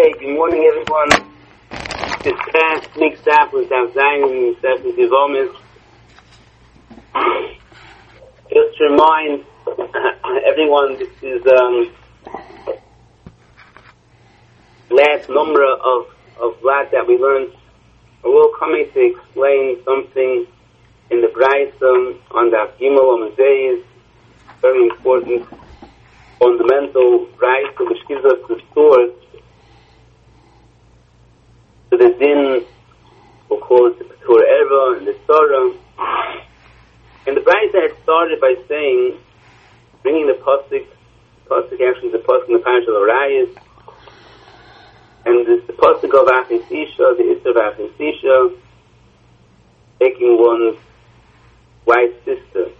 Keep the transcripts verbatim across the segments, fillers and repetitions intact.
Okay, good morning everyone. This past week's staff was Daf Zayin in Session Divomis. Just to remind everyone, this is um last number of, of Vlad that we learned. We're coming to explain something in the Braisa on Daf Gimel on the days. Very important, fundamental Braisa which gives us the source to the din, we'll call it the Petur Erva and the Torah. And the Braisa had started by saying, bringing the Pasuk, Pasuk actually the Pasuk in the Parish of Arayas, and this the Pasuk of Achis Isha, the Isra of Achis Isha, taking one's wife's sister.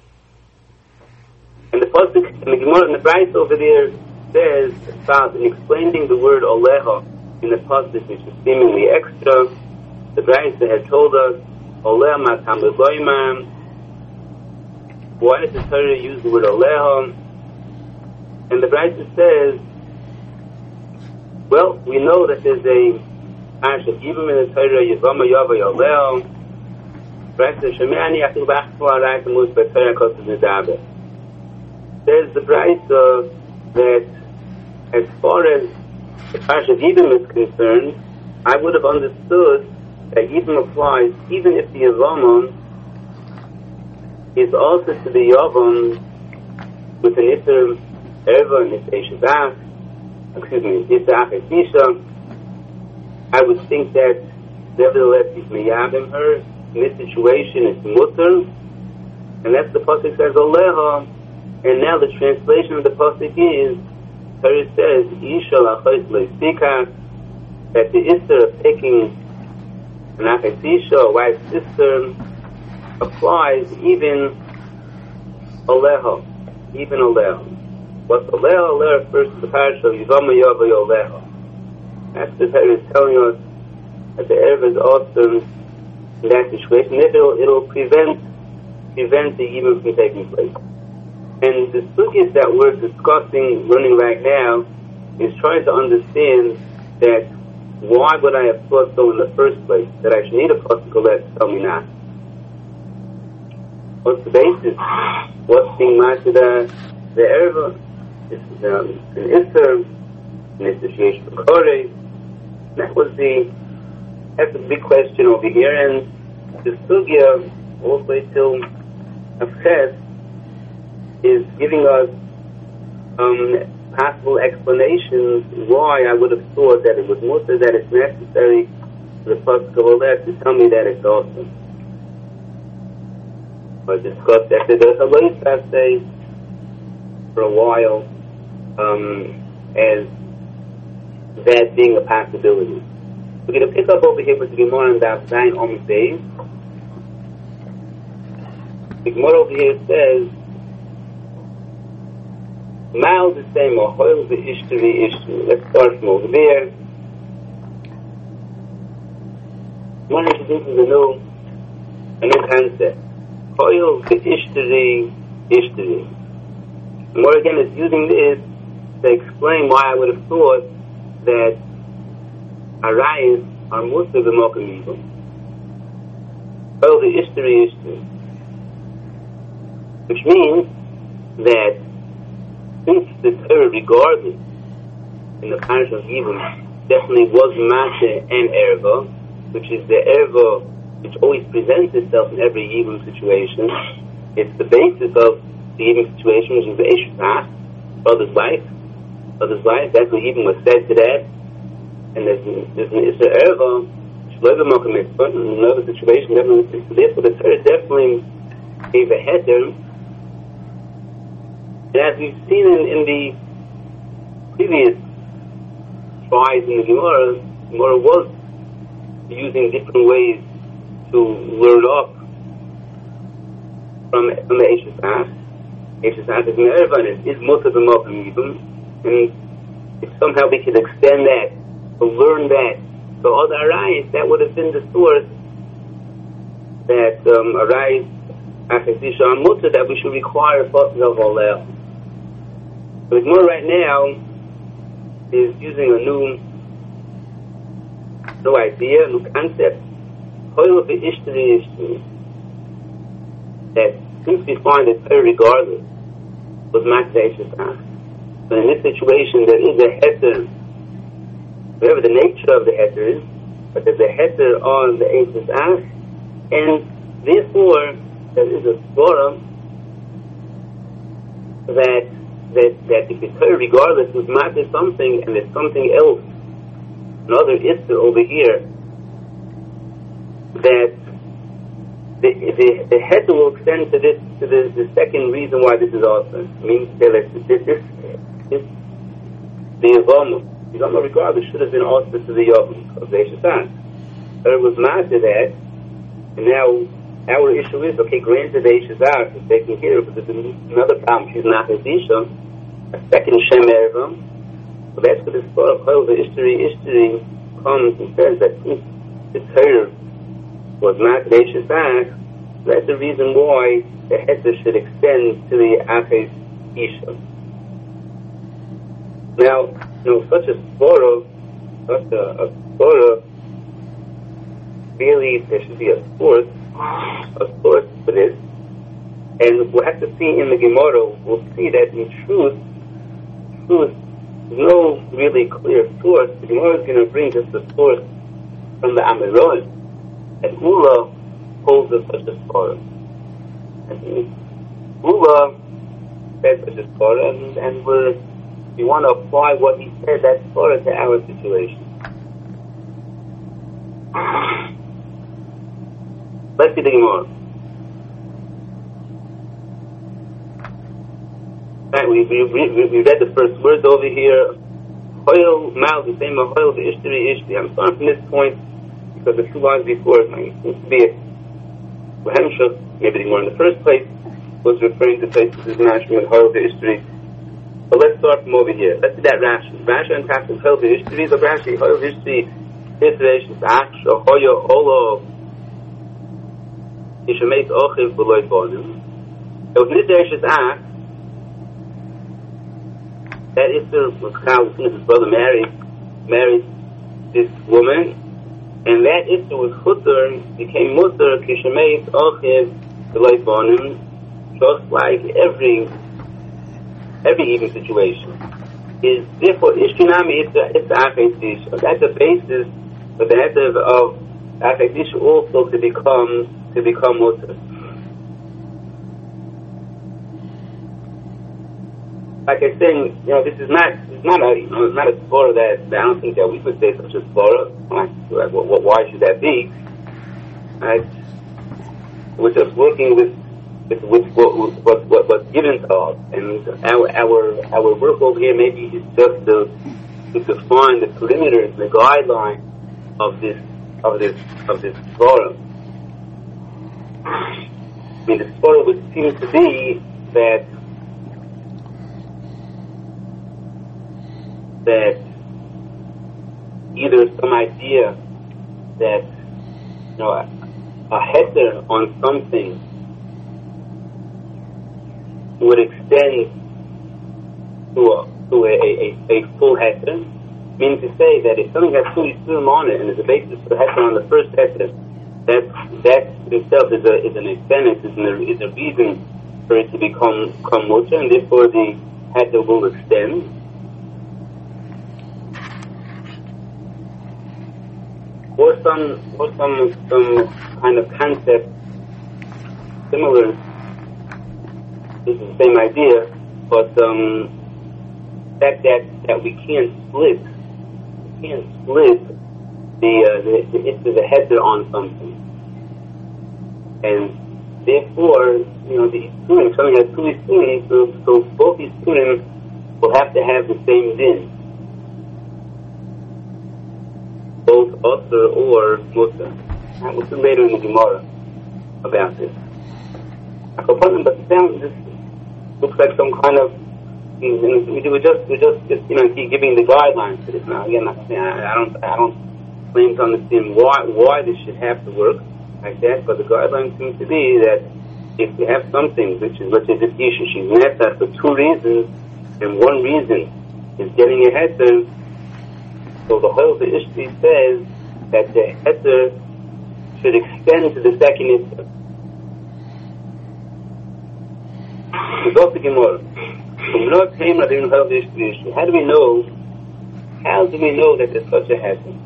And the Pasuk, and the Gemara, and the Braisa over there says, about in explaining the word Oleha, in the Pasuk, which is seemingly extra, the Braisa had told us, Oleh matam legoyman. Why does the Torah use the word Oleha? And the Braisa says, well, we know that there's a Parish of Yibam in the Torah, Yivama Yava Yoleo. Braisa Shemani Achil Bachfo Arai Tamus B'Torah Kotzes Nedaber. Says the Braisa that as far as the Parish of Yibam is concerned, I would have understood that Yibam applies even if the Yavamon is also to the Yavam with an Isser Erva and Isser Shabbat, excuse me, Isser Achis Isha. I would think that nevertheless he's meyabim her. In this situation it's mutter, and that's the Pasuk says Oleha, and now the translation of the Pasuk is, Torah says, Isha lachos leisika, that the Isser of taking an Achis Isha, a wife's sister, applies even Oleha, even Oleha. What's Oleha? Oleha refers to the parish of Yivama Yava Yoleha. That's the Torah is telling us that the Erev is awesome in that situation. It'll, it'll prevent prevent the evil from taking place. And the sugis that we're discussing, learning right now, is trying to understand that why would I have thought so in the first place, that I should need a pasuk to tell me not. What's the basis? What's being matched to the the erva? This is um, an Isser, an Isser B'Korei. That was the that's the big question over here, and the sugya all the way till Afches is giving us um, possible explanations why I would have thought that it was mutter, that it's necessary for the Pasuk of Oleh to tell me that it's awesome. I discussed that the Halois say for a while um, as that being a possibility. We're going to pick up over here with the Gemara and Daf Zayin Om Beis. The Gemara over here says, Mal the same, or Hoil the Ishtari Ishtari. Let's start from over there. One introduces a new, a new concept. Hoil the Ishtari Ishtari. More again is using this to explain why I would have thought that Arayas are Musa b'Mokum Yibam. Hoil the Ishtari Ishtari. Which means that since the Torah, regardless, in the parish of Yibam, definitely was Maseh and Erva, which is the Erva which always presents itself in every Yibam situation. It's the basis of the Yibam situation, which is the Eshutah, brother's wife. Brother's wife, that's what Yibam was said to that. And there's, there's an Isra Erva, Shloiva Mokum Mitzvah, in another situation, definitely fits to this, but the Torah definitely gave a header. And as we've seen in, in the previous tries in the Gemara, Gemara was using different ways to learn up from, from the Eishes Hach. Eishes Hach is an Erva, and it is Musa b'Mokum Yibam. And if somehow we could extend that, to learn that, so other Arayas, that would have been the source that um, Arayas, Achis Isha, and Musa, that we should require Pasuk of Oleh. So the Gemara right now is using a new no idea, no concept. Hoyle the Ishtari Ishtari. That since we find that Torah regardless was Matzah Shesach, but in this situation there is a heter, whatever the nature of the heter is, but there's a heter on the Shesach, and therefore there is a svara that that that if the Torah regardless was Matzah something and there's something else, another Isser over here, that the the, the heter will extend to this to the, the second reason why this is awesome. I mean, this this this, this the Yavama, the Yavama regardless should have been also to the Yavam of the Shesach. But it was mad to that, and now our issue is, okay, granted the Shesach is taken care of, but there's another problem. She's not a Isha, a second Shem Ervam. So that's what this part of the Ishtari Ishtari comes and says that the Torah was not the Shesach. That's the reason why the heter should extend to the Aches Isha. Now, you know, such a svara, such a, a svara, really there should be a source, a source for this. And we'll have to see in the Gemara, we'll see that in truth, truth, there's no really clear source. The Gemara is going to bring just the source from the Amirot. And Ula holds of such a svara. And Ula says such a svara, and, and we're, we want to apply what he said, that svara, to our situation. Let's see the Gemara. Right, we, we, we, we read the first words over here. Hoyle Mal, the same Hoyle, the Ishtari Ishtari. I'm starting from this point, because the two lines before it might seem to be a Hemshah, maybe the more in the first place, was referring to places as Nashmi and Hoyle the Ishtari. But let's start from over here. Let's see that Rashi. Rashi and Tafsir Hoyle the Ishtari, the Rashi, Hoyle the Ishtari, Israel, Shach, Hoyle, Olo, Yishamet Ochiv, Beloy Bonim. It was Nidder Shach, that Isser was how his brother married, married this woman, and that Isser was Chutter, became Mutter, Kishamet, Ochiv, Beloy Bonim, just like every every even situation. Is therefore Ishkinami, it's the Aches Isha. That's the basis for the head of Aches Isha also to become to become Mutter. Like I saying, you know, this is not, it's not a, you know, it's not a svara that, that I don't think that we could say such a svara. Like, what, what, why should that be? Right? We're just working with, with, with what, what, what, what's given to us, and our, our, our work over here maybe is just to, to define the perimeters, the guideline of this, of this, of this svara. I mean, the svara would seem to be that that either some idea that, you know, a, a heter on something would extend to a, to a, a, a full heter, meaning to say that if something has fully swim on it and is a basis for heter on the first heter, that that itself is a is an extent, is, an, is a reason for it to become become mutter, and therefore the heter will extend. Or some, or some, some kind of concept similar. This is the same idea, but um, that that that we can't split, we can't split the uh, the the, the heter on something, and therefore, you know, the isurim, something has two isurim, so so both isurim will have to have the same din. Both Osir or Mutter. And we'll see later in the Gemara about this. But it sounds, this looks like some kind of, we were just, we just, just, you know, keep giving the guidelines to this. Now, again, I don't, I don't claim to understand why, why this should have to work like that, but the guidelines seem to be that if you have something, which is, let's say this issue, she's nefta for two reasons, and one reason is getting a heter. So the whole the Ishti says that the heter should extend to the second Isser. How do we know? How do we know that there's such a heter?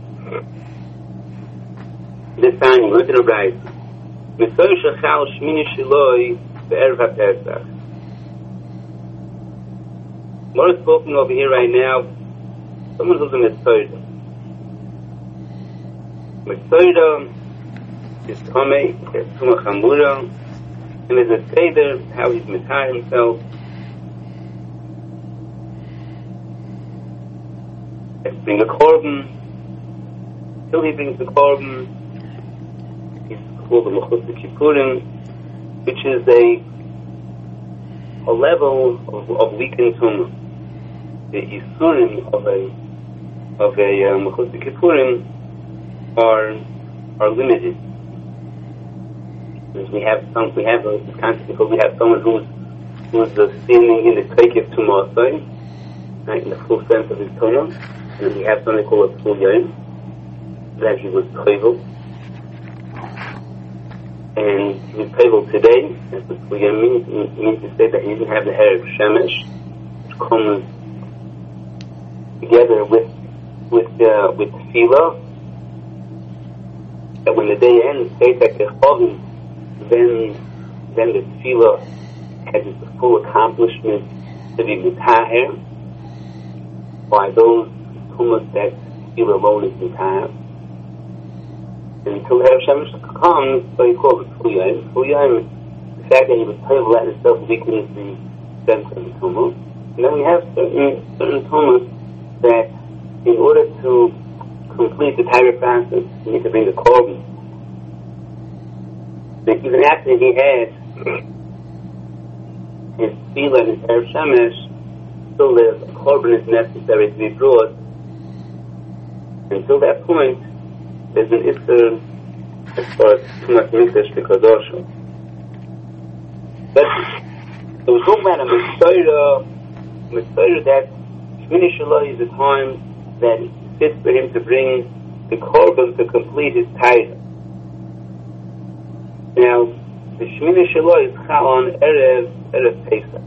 This time, we look at the right. Mitzvah shechal shmini shiloi be'erev haPesach. More is spoken over here right now. Someone who's a mitzvah. Mitzvah is Tomei, it's Tumah Chamura, and there's a seder, how he's mitzvah himself. Let's bring a korban. Till he brings the korban, he's called the Mechutz Kippurim, which is a a level of, of weakened tumah. The Isurim of a of a Mechutz Kippurim are are limited. We have some. We have a concept because we have someone who's who's uh, standing in the Tzeikif Tumah, right, in the full sense of his tumah, and we have something called a Tzul Yom, that he was Tzeivul, and he was Tzeivul today. That's what Tzul Yom means. It means to say that he didn't have the hair of Shemesh, which comes together with with uh, with tefillah. That when the day ends, then then the tefillah has its full accomplishment to be mitaher by those tumas that tefillah alone is mitaher. And until Erev Shemesh comes, so he calls it Tzul Yom. Tzul Yom, the fact that he was told that itself weakens the sense of the tumah. And then we have certain certain tumas that in order to complete the Torah process, you need to bring the korban. But even after he had his tefillah and his Erev Shemesh, still the korban is necessary to be brought. Until that point, there's an Isser as far as Tumas Mikdash B'Kadosh. But so we're talking about a Mitzvah, Mitzvah that Shmini Shaloi is the time that it fits for him to bring the korban to complete his tithe. Now, the Shmini Shaloi is Chal on Erev, Erev Pesach.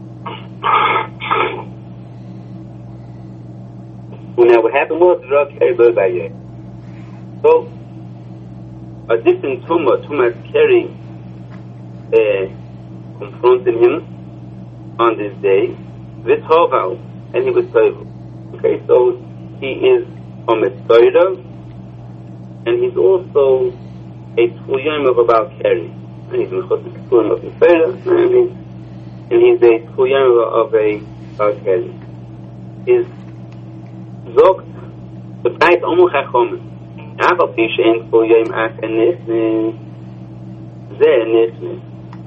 Well, now what happened was Rav Keri Lo Bayeh. So, a different Tumah, Tumah Keri, uh, confronted him on this day, V'Toval, and he was Toval. Okay, so he is a Mitzvah, and he's also a Tzul Yom of a Baal Keri. And he's a Mechutz Kippurim of Mitzvah, and he's, and he's a Tzul Yom of a Baal Keri. Is Zogt, the Beit Omu Chachomim, Aval Pi She'en Tzul Yom Ach En Nifnis, Zeh Nifnis.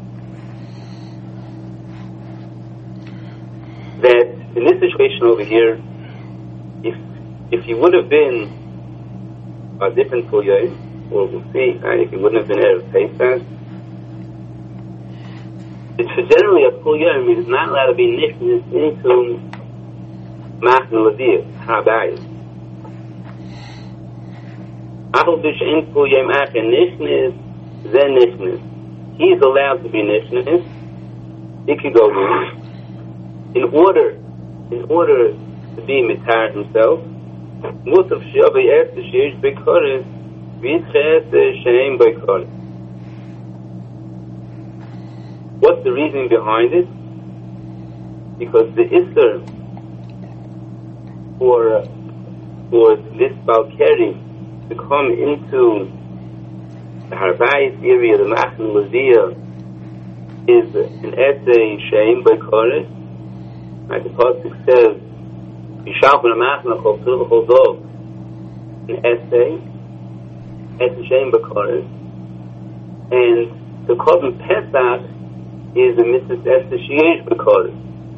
That in this situation over here, if if he would have been a different Tzul Yom, or we'll see, right, if he wouldn't have been Erev Pesach, it's generally a Tzul Yom, he is not allowed to be nichnas into Machne Leviyah, Habayis. Achol Bish En Tzul Yom Ach En Nichnas, Zeh Nichnas. He's allowed to be nichnas, he could go in. In order, in order to be mitar himself, Musaf Shabbai Efter Sheish Bekoris, V'Yitche Sheim Bekoris. What's the reason behind it? Because the Isser for for this Baal Keri to come into the Harbayis area, the Machne Leviyah, is an essay Sheim Bekoris. Right, the Pasuk says, Yishal B'Nei Machne Chol Tzur V'Chol Dov, an essay, essay Sheim Bekoris, and the Korban Pesach is a mitzvah essay Sheish Bekoris.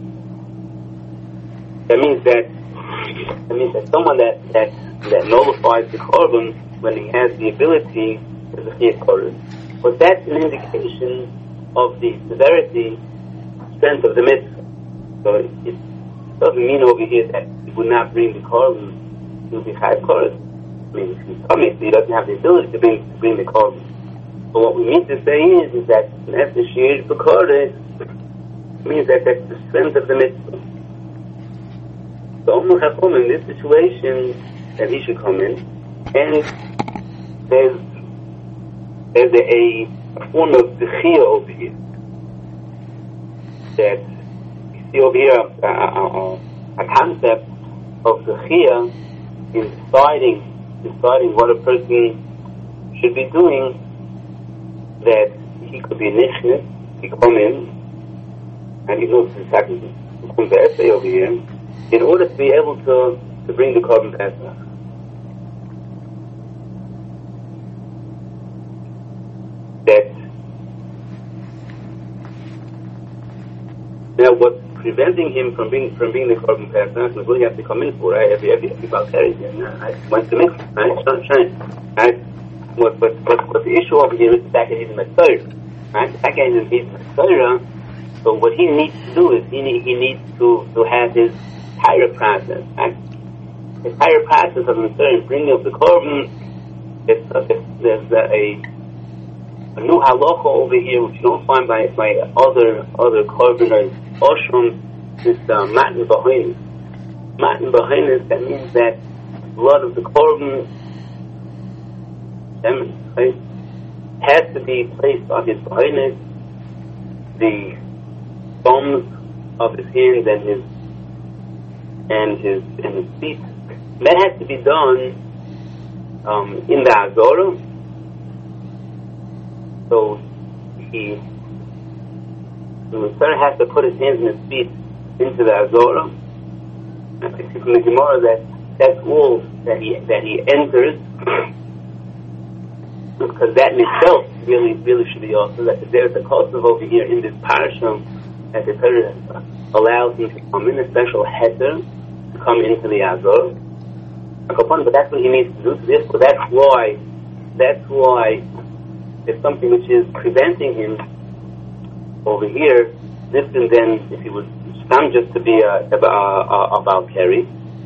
That means that that means that someone that that that nullifies the Korban when he has the ability is a Chiyuv Koris. But that's an indication of the severity, strength of the mitzvah. So it, it doesn't mean over here that it would not bring the korban to the high chorus. mean, if he's coming, so he doesn't have the ability to bring, to bring the korban. But what we mean to say is, is that Nefesh Yesh B'Kodesh means that that's the strength of the mitzvah. So Omer Chacham, in this situation that he should come in, and there's there's a, a form of Zechia over here. That you see over here a, a, a, a concept of Zechia in deciding deciding what a person should be doing, that he could be nichnas, he come in, and he knows exactly from the essay over here, in order to be able to, to bring the korban pesach. That now what's preventing him from being from being the korban pesach is what he has to come in for, right? Every every every Balkari, right? Once the mix, right? Shine, right? What what what what the issue over here is the fact that he's a Metzora, right? The fact that he's a Metzora. So what he needs to do is he need, he needs to, to have his entire process, right? His entire process of Metzora, bringing of the korban. It's, uh, it's there's uh, a a new halacha over here which you don't find by by other other korbaners. Oshram is uh, matan b'hoinus. Matan b'hoinus, that means that blood of the korban, right, has to be placed on his b'hoinus, the thumbs of his hands and his and his and his feet. That has to be done um, in the Azorah. So he, the Metzora has to put his hands and his feet into the Azorah. I see from the Gemara that that's all that he that he enters, because that in itself really really should be also that there's a Kosev over here in this parasha that the Torah allows him to come in a special heter to come into the Azorah. But that's what he needs to do. So therefore, that's why that's why. It's something which is preventing him over here, different than if he was found just to be a, a, a, a Balkari.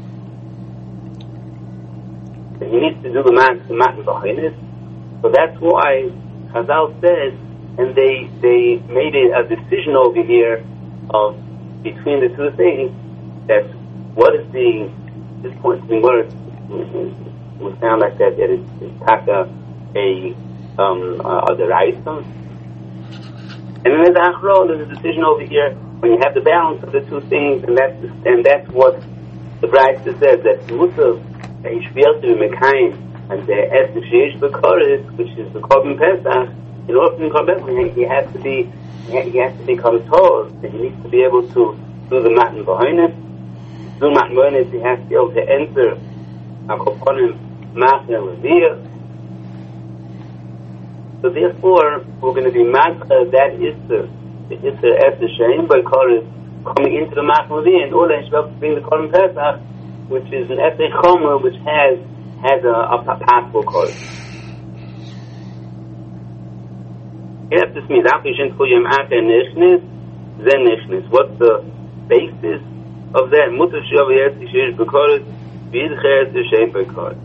And he needs to do the mat, the mat b'hoinus. So that's why Chazal says, and they they made it a decision over here of between the two things, that what is the, this point in words would sound like that, that it's, it's taka a Um, uh, the right, and then there's achro. There's a decision over here when you have the balance of the two things, and that's and that's what the Bride says, that Musav that he should be able to be mekayim and the Nefesh Yesh B'Kodesh, which is the korban pesach. In order to be korban pesach, he has to be he has to become told that he needs to be able to do the matan b'hoinus. Do matan b'hoinus, he has to be able to enter a koponim matan leviyah. So therefore, we're going to be matzah that Isser, the Isser Esser Shein by Kodesh, coming into the Matan Leviyah in order to bring the Korban Pesach, which is an Esser Chomer, which has has a, a possible Kodesh. Yes, this means Afishin Kuyim Ater Nishnis, Zen Nishnis. What's the basis of that? Mutar Shav Yetzi Shirish B'Kodesh, B'Yidcher Esser Shein by Kodesh.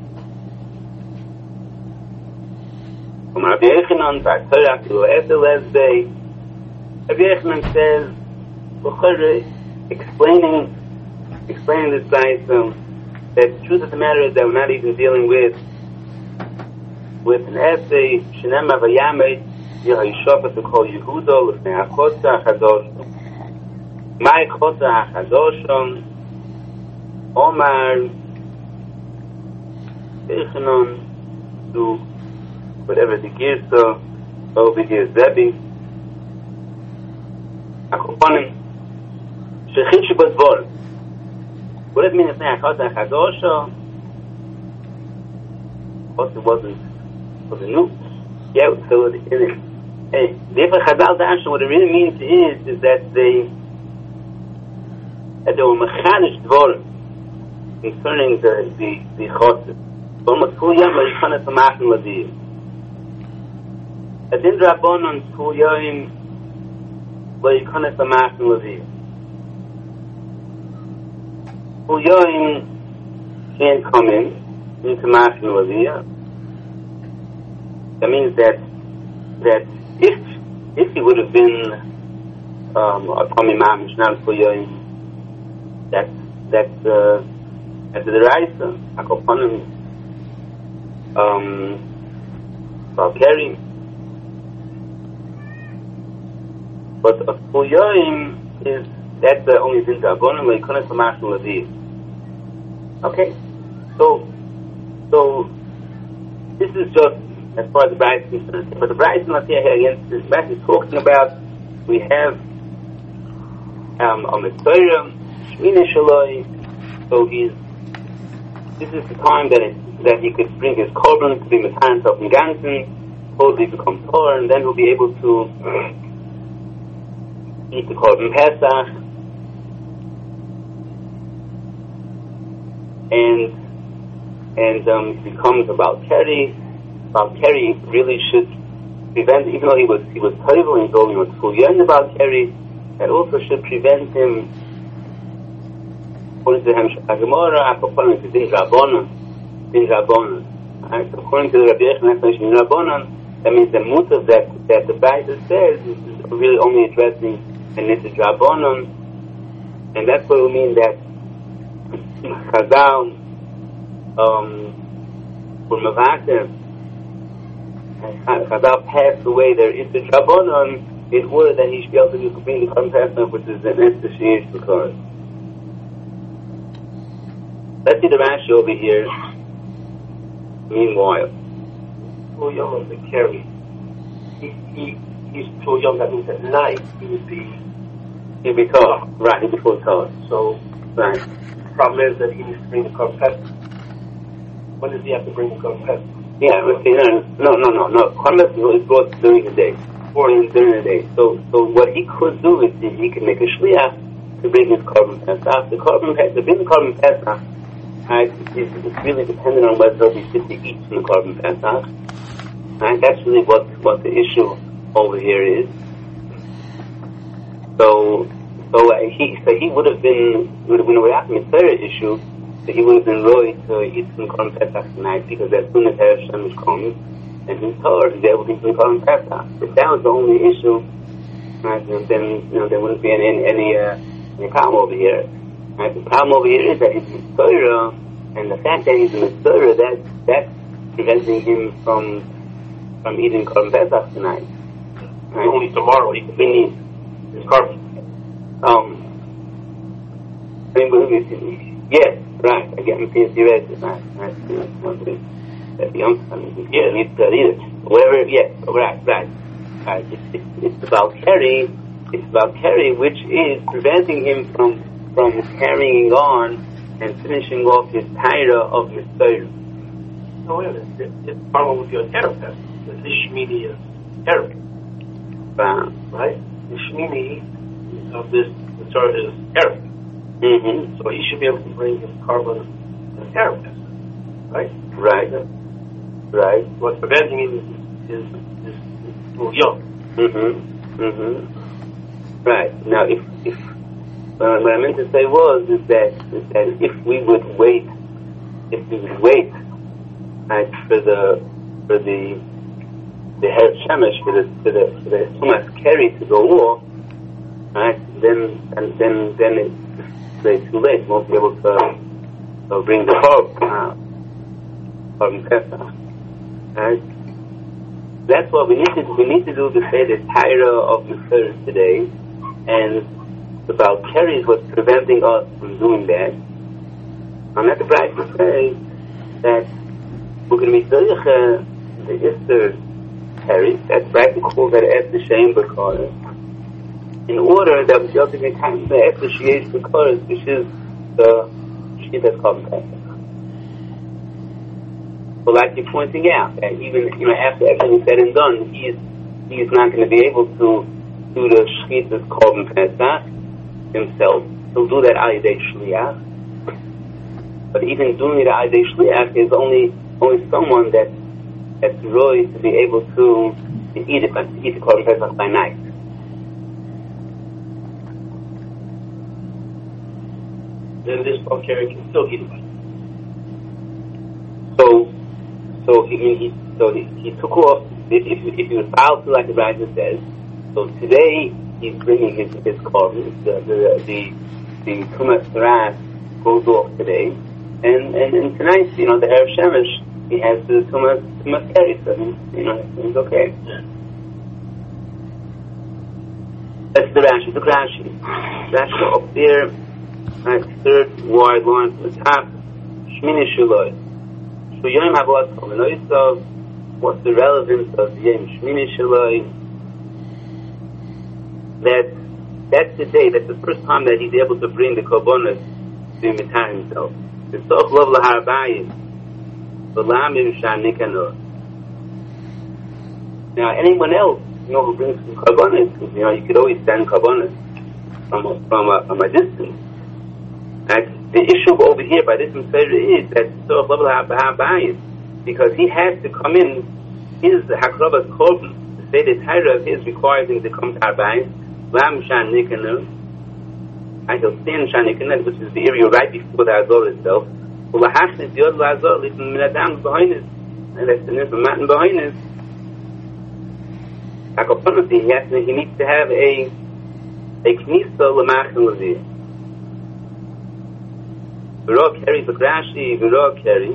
From Rabbi Yechanan, B'Torah to Esser Lesbei, Rabbi Yechanan says, explaining, explaining this by some, that the truth of the matter is that we're not even dealing with, with an essay, Shenema V'Yamei, Yehayishofet to call Yehudo, L'fnei HaKotza HaChadosh, Mai Kotza HaChadosh, Omar, Yechanan, to whatever the Girsa, over here Zebi, Akoponim, Shechit Shebazvor. What does it mean if they Kotza HaChadosh? Kotza wasn't, wasn't new. Yeah, so it is. Hey, therefore Chazal Dash, what it really means is, is that they, that they were mechanish dvor concerning the, the, the Chotzer. But Matkuyam, Marikana Tamachim Ladiyah. Adin Rabbanon Kuyayim Marikana Tamachim Ladiyah. Kuyayim can't come in, into Mashal Aliyah. That means that that if if he would have been um, a Tommy Mamish, not Fuyoim, that that uh, at the Raisa, Akoponim, um, Valkyrie. But a Fuyoim is that's the only thing that Abonim, where you couldn't come Mashal Aliyah. Okay, so so this is just as far as the Bryce is concerned. But the Bryce is not here against this Bryce is talking about we have um a Mitzvah, Shmini Shaloi, so he's this is the time that it, that he could bring his korban to be Messiah of Ganzen, totally become Torah, and then he'll be able to eat the korban Pesach. And and um, it becomes about Kerry. About Kerry really should prevent, even though he was he was terrible and he's only was full year about Kerry, that also should prevent him. According to Hemshach Gemara, according to Din Rabbanan, Din Rabbanan. According to the Rabbi Yechon Din Rabbanan, that means the motive that that the Bible says is really only addressing the Nitzid Rabbanan, and that's what it mean that Chazal um for Mavatim Chazal passed away their Nitzid Rabbanan in order that he should be able to do completely compassion, which is an Esther because. Let's see the Rashi over here. Meanwhile, too young to carry. He, he he's too young. That means at night he would be he'd be taught. Right, he'd be full taught. So right. The problem is that he needs to bring the korban pesach. When does he have to bring the korban pesach? Yeah, but see, no, no, no, no, no. Korban pesach is brought during the day, or during the day. So, so what he could do is he could make a shliach to bring his korban pesach. The korban pesach, to bring the korban pesach. Right, it's, it's really dependent on whether he simply eats from the korban pesach. Right, that's really what what the issue over here is. So, so uh, he so he would have been would have been a Re'at Mitzvah issue. So he would have been really to eat from the korban pesach tonight because as soon as Erev Shemesh comes and he's told he's able to eat from the korban pesach. If that was the only issue, right, then you know there wouldn't be any any uh, any problem over here. Right, the problem over here is that he's Mitzvah, and the fact that he's a Mitzvah, that that's preventing him from from eating korban pesach tonight. Right? Only tomorrow he can eat his korban. Um, I mean, yes, right. Again, I'm seeing right, right, right. That the answer, I mean, yeah, needs to eat it. Whatever, yes, right, right. Right. It's, it's, it's about carry. It's about carry, which is preventing him from from carrying on and finishing off his taira of Mitzvah. No, wait a minute. It's the problem with your therapist. The Shmini is therapy. Wow. Right? The Shmini of this sort is therapy. Mm-hmm. So he should be able to bring his korban to the therapist. Right? Right. Right. What's preventing him is is, is, is too young. Mm-hmm. Mm-hmm. Right. Now, if if Uh, what I meant to say was is that is that if we would wait, if we would wait, right, for the for the the Erev Shemesh for the for the for the Tumas Keri to go off, right, then and then then it's way too late. We won't be able to uh, bring the korban korban pesach, right? That's what we need to do. We need to do to say the Taira of the Mitzvah today, and about Kerry is what's preventing us from doing that. I'm not surprised to say that we're going to be Zayach the Easter Kerry, that's right to call that Esther Shem B'Koros, in order that we just make time for Esther Sheyesh B'Koros, which is the Shkitas Korban Pesach. So like you're pointing out, that even you know after everything is said and done, he is he is not going to be able to do the Shkitas Korban Pesach himself. He'll do that al yedei shliach, but even doing it al yedei shliach is only only someone that that's really to be able to, to eat it, but to eat the korban pesach by night. Then this Balkari can still eat it by night. so he, I mean, he, so he, he took off, if, if, if he was filed to like the Rashi says, so today he's bringing his, his carbon, the, the, the, the Tumas Ras goes off today, and, and, and tonight, you know, the Erev Shemesh, he has the Tumas, Tumas Keri, so he's, you know, he's okay. Yeah. That's the Rashi, the Rashi. Rashi up there, right, third wide line to the top, Shmini Shaloi. Shoyim Havot Chavanoisov, what's the relevance of Yom Shmini Shaloi? That that's the day, that's the first time that he's able to bring the Korbanos to imitate himself. The Soch Lov Lahar Bayis, V'lamim Shan Nikanor. Now, anyone else, you know, who brings some Korbanos, you know, you could always send Korbanos from a, from a, from a distance. And the issue over here by this Messiah is that Soch Lov Lahar Bayis, because he has to come in, his Hakrabas Korban, to say the Torah of his requires him to come to Arbayis. Lam Shan Nikanor, I shall stand Shan Nikanor, which is the area right before the Azor itself. Well, the Hash is the other Azor, listen, Minadam behind us, and that's the Nifam Matan behind us. Akapanati, he has to, he needs to have a a Knisa Lamach and Levir. V'ro Keri, V'grashi, V'ro Keri.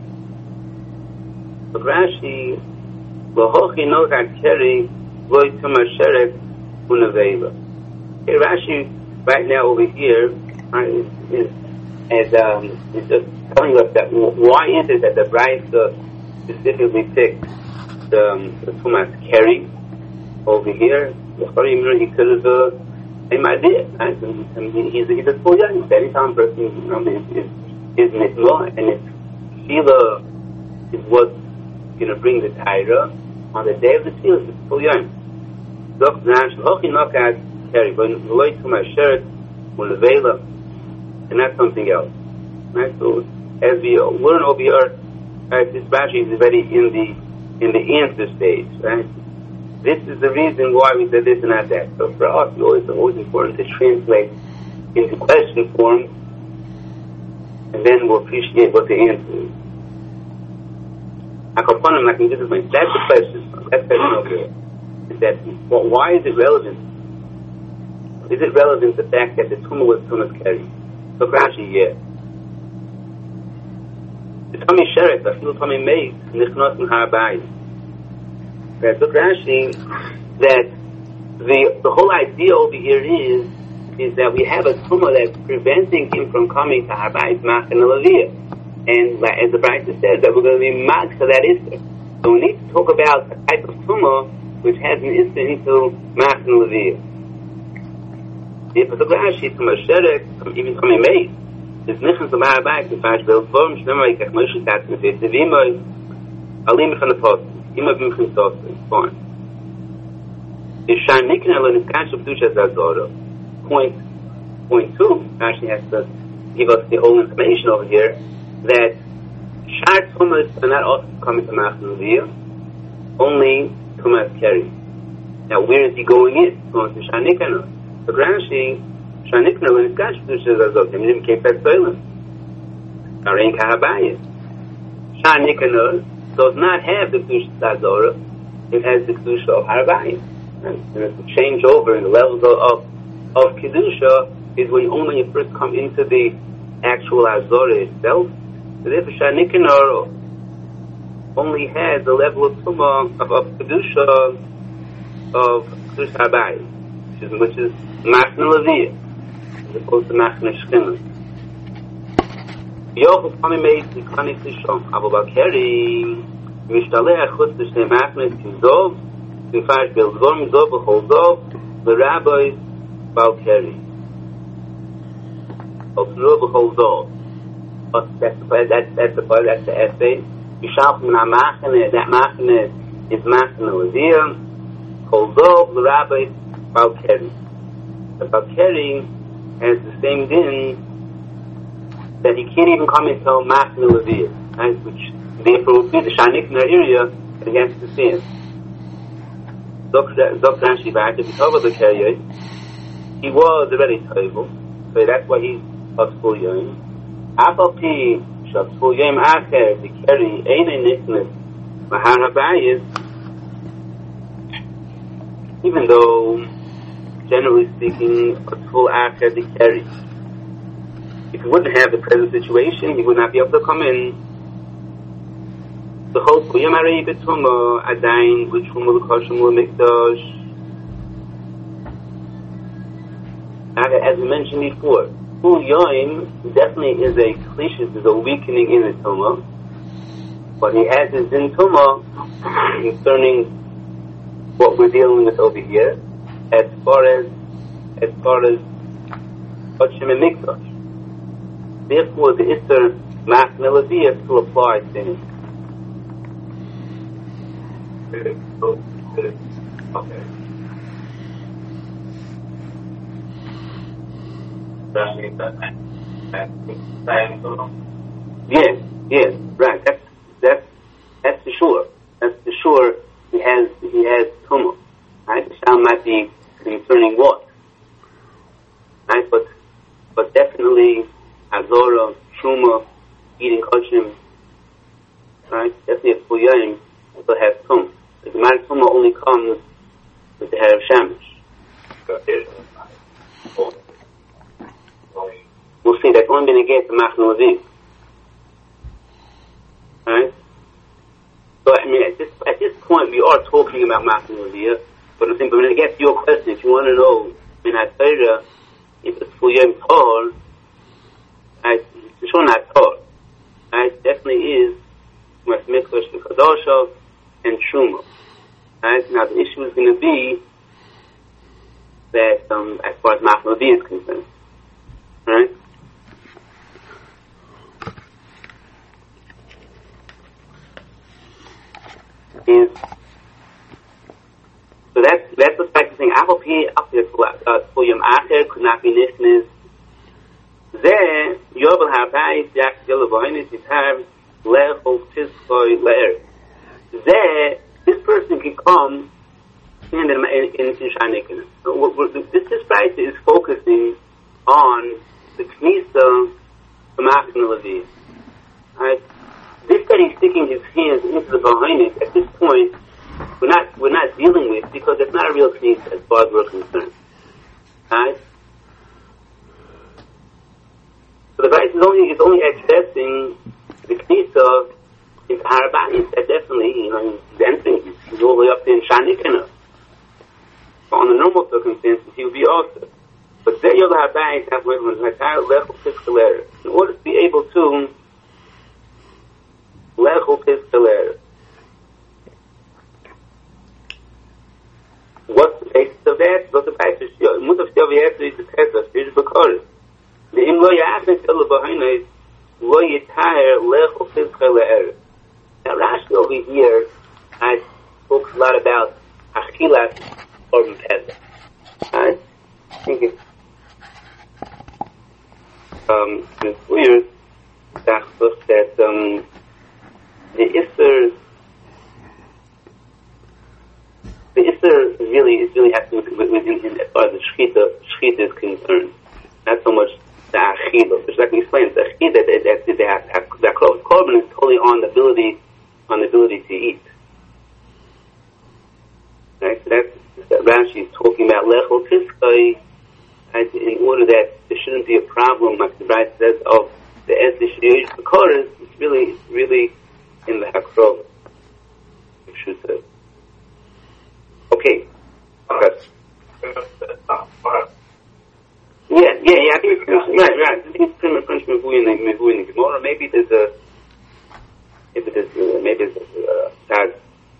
V'grashi, V'hochi Nogat Keri, V'oi Tumar Sheret, Okay, Rashi right now over here uh, is, is, is, um, is just telling us that why is it that the Bride uh, specifically picked the, um, the Tumas Keri over here? He could have uh, same idea. Right? I mean, he's, he's a full young, any time person, you know, is, is, is mitzvah, and it's Tefillah is what's going to bring the Torah on the day of the Tefillah. It's full young. And that's something else. Right? So as we learn over here, right, this Rashi is already in the in the answer stage. Right? This is the reason why we said this and not that. So for us, it's always, always important to translate into question form, and then we'll appreciate what the answer is. I can find them, I can just explain. That's the question. That's the question over there. That, well, why is it relevant? Is it relevant the fact that the tumah was Tumas Keri? So Rashi, yeah. The tummy sheret, the feel tummy made, nichnos in Har Bayis. So Rashi, that the the whole idea over here is is that we have a tumah that's preventing him from coming to Har Bayis, Mach and Levir, and as the Brisa says, that we're going to be mag for that Isser. So we need to talk about a type of tumah which has an Isser into Mach and Levir. If it's a Rashi, from a Sherek, even from a Maid, there's nichts to Har Bayis, in fact, they'll form, Shnemai, Kach Moshe, Tats, and Tzit, Vimoi, Alim, from the Post, Ima, Vim, from the Post, fine. If Shan Niknel, and it's Kash of Dusha Zazoro, point, point two, Rashi has to give us the whole information over here, that Shar Tumas are not also coming to Mach and Levir, only Tumas Keri. Now, where is he going in? He's going to Shan Nikanor. So Rashi, Shan Nikanor, when it's Kash Kedusha Zazot, I mean, Kef Etzolim, Arein Kahabayis. Shan Nikanor does not have the Kedusha Zazot, it has the Kedusha of Har Bayis. And the change over in the levels of, of, of Kedusha is when only you first come into the actual Azorah itself. So therefore, Shan Nikanor only has the level of Tumah, of, of Kedusha, of Kedusha Har Bayis, which is, which is Machna Levir, as opposed to Machna Shechina. Yochel Pami Meis Yikanik Lishom, Abu Bakeri, Mishtaleh Achutz L'Shnei Machna Kizov, Zinfash Belzor Mizov B'Choldov, the Rabbi Balkeri. Osro B'Choldov. That's the part, that's, that's the part, that's the essay. Yishal Min HaMachna, that Machna is Machna Levir, Choldov, the Rabbi Balkeri. The Balkeri has the same din that he can't even come into Machna Levir, right? Which therefore would be the Shan Nikanor area against the sin. Zok Rashi back to the Tova Balkeri, he was already Tovel, so that's why he's Osful Yoim. Apalpi Shaful Yom Acher, the Keri, Eine Nichnes, Mahar Habayis, even though, generally speaking, a full Acher, the Keri, if he wouldn't have the present situation, he would not be able to come in. The whole Yom Arei B'Tumah, Adain, L'Tumah, L'Koshem, L'Mikdash. As we mentioned before, Full Yom definitely is a cliche, is a weakening in the Tumah. But he adds his in Tumah concerning what we're dealing with over here, as far as as far as Koshem and Mikdash. Therefore, the Isser Mas Melavia still applies to him. Okay. Yes, yes, right. That's that's that's the sure. That's the sure. He has he has tumah. Right? The sham might be concerning what? Right, but but definitely azora, truma, eating kosher. Right, definitely a fuyayim will have tumah. The Gemara tumah only comes with the hair of shamish. We'll see that's only going to get the Machne Levin. Right? So, I mean, at this, at this point, we are talking about Machne Levin, but I think when it gets to your question, if you want to know, in Torah, if it's for Yom Tov, right, it's sure not Tov. Right? It definitely is with Mikdash V'Kadosha and Truma. Right? Now, the issue is going to be that, um, as far as Machne Levin is concerned. Right? Is so that's that's the fact thing. I hope he up here for Yom Acher could not be listeners. There, Yovel Habayis Yak Yelavoinis is have Lechol Tiskoy Le'er. There, this person can come in in in Shanikin. This this price is focusing on the Knisa from Machne Levin. Right? This that he's sticking his hands into the Baha'inis at this point, we're not we're not dealing with because it's not a real Knisa as far as we're concerned. Right? So the Bais is only is only addressing the Knisa into Harabayis. That definitely, you know, he's entering, he's, he's all the way up there in Shanikana. So on the normal circumstances, he would be also. But there you'll have Bais have in order to be able to Lechol Piskaler. What's the basis of that? What's the basis? Mutav Shaviyatri is the test of Shirish Bakar. The Im Lo Ya'afet Ela Bahainais Lo Yitayr Lechol Piskaler. Now Rashi over here, I spoke a lot about Achilas Korban Pesach. I think it's um, it's weird that um, the Isser, the Isser really is really has to do with, with, with, with as far as the Shechita, Shechita is concerned. Not so much the Achila. Just like we explained, the Achila, that that that that Korban is totally on the ability, on the ability to eat. Right? So that's that Rashi is talking about Lechol Tiskai, in order that there shouldn't be a problem, like the Rashi says, of the Esdish Yesh B'Koros. It's really, really in the Hakrov, if she says. Okay. Okay. Yeah, yeah, yeah. I think it's right, right. I think it's pretty much Mevu in the Mevu in the Gemara. Maybe there's a, maybe there's, uh, maybe there's a tag.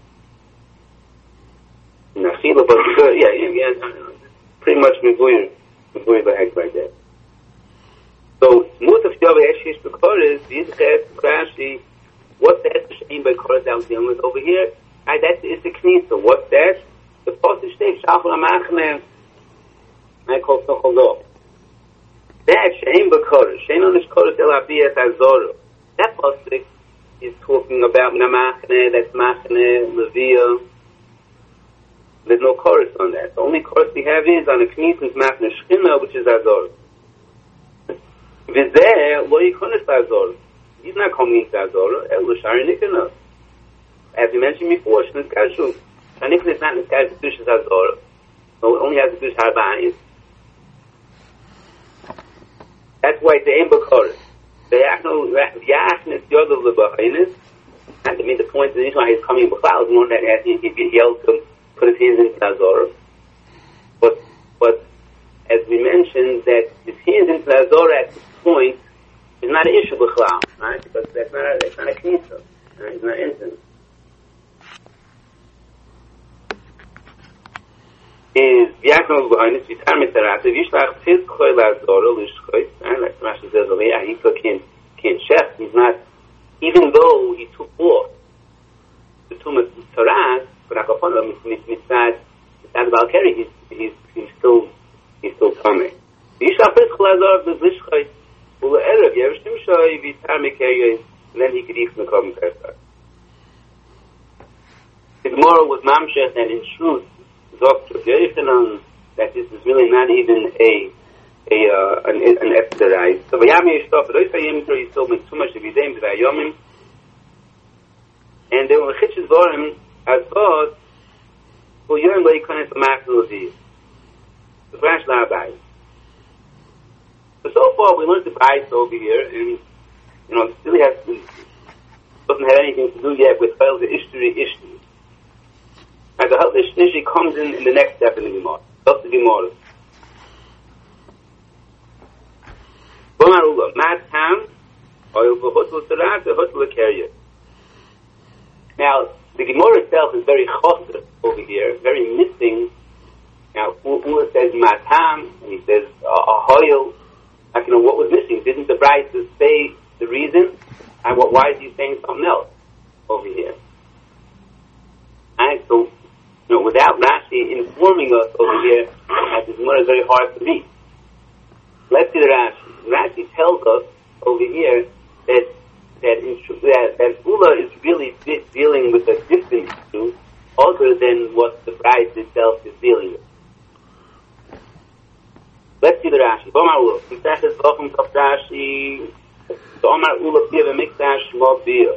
Nachila, but uh, yeah, yeah, yeah. Pretty much Mevu, Mevu Bahag right there. So, Mutav Shavei Eshish B'Koros, Yizchet Rashi. What's that? Shein by Koros that I was dealing with over here. Right, that's it's the Knisa. What's that? The postage state Shachol Amachne. I call Sochol Lo. That Shein by Koros. Shein on this Koros El Abiyat Azoro. That postage is talking about Namachne. That's Machne Levia. There's no Koros on that. The only Koros we have is on the Knisa Machne Shchina, which is Azoro. V'zeh Lo Yikonis Azoro. he's not coming into Azora. Elu Shari Nikana. As we mentioned before, Shnus Kashu. Shari Nikana is not in the Kedusha's Azora. So it only has the Kedush Harbayis. That's why it's the Ein B'Koris. The Yachnis Yodel L'B'Chainis. And to me, the point is why he's coming B'Chal is more that he, he, he yelled to put his hands into Azora. But, but, as we mentioned, that his hands into Azora at this point is not an issue B'Chal, right? Because that's not a, that's not a Knisa, right? It's not incense. Is Yaakov B'Chainis Vitar Mitzarata Vishlach Tzid Koy L'Azora L'Shchoy, right? Like Rashi says over here, he can't, can't chef. He's not, even though he took off the Tumas Taras, but Akaponah, Mitzad, Mitzad Balkari, he's, he's, he's still, he's still coming. Vishlach Tzid Koy L'Azora L'Shchoy, U'Erev Yereshim Shoy Vitar Mekayoi, and then he could eat from the Korban Pesach. The Gemara was Mamshech, and in truth, that this is really not even a a uh, an, an expedite. So v'yami yishtof v'lo yisayim to yisol mit tumash v'yidem v'ayomim, and there were chitches vorim as thought v'yoyim lo yikones v'machzul aviv. The branch la'abai. So so far we learned the Bais over here, and you know it really has to, doesn't have anything to do yet with the Ishturi Ishturi. And the Halish Nishi comes in in the next step in the Gemara. That's the Gemara. Bomarula, Matam, or Hotul Sarat, or Hotul Carrier. Now, the Gemara itself is very chosser over here, very missing. Now, Ula says Matam, and he says Ahoyel. Like, you know, what was missing? Didn't the Brais say the reason? And what, why is he saying something else over here? And so, you know, without Rashi informing us over here, that this Gemara is very hard to read. Let's see the Rashi. Rashi tells us over here that that in, that, that Ula is really de- dealing with a different issue other than what the Brais itself is dealing with. Let's see the Rashi. Omar Ula. Mikdash V'ochem Kaf Rashi. Omar Ula Piv Mikdash Shmo Bir.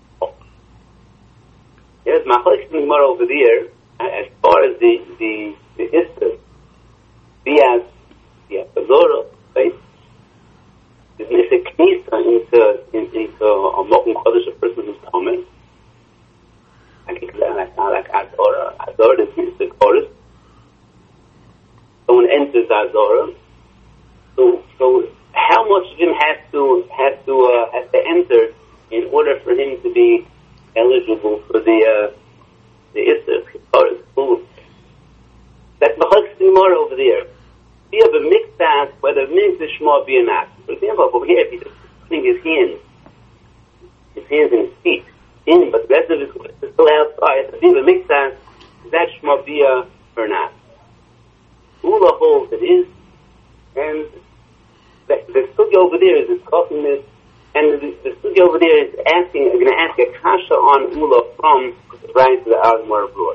There's Machlokes in the Gemara over there. As far as the the the history, Bias, the Azora, right? Is Nisa Knisa into into a Mokum Kodesh, a person who's coming. I think that's not like Azora. Azora is Nisa Kodesh. Someone enters Azora. So so how much of him has to has to uh, has to enter in order for him to be eligible for the uh, the Isser, food. That's the Chok more over there. We have a mixed task whether it means the Shema be or not. For example, over here, if he's putting his hands, his hands and his feet in, but the rest of his foot is still outside, if we have a mixed task, is that Shema be or not? Ula holds it is, and the, the study over there is discussing this, and the, the study over there is asking, I'm going to ask a kasha on Ula from Right to the Algemara abroad.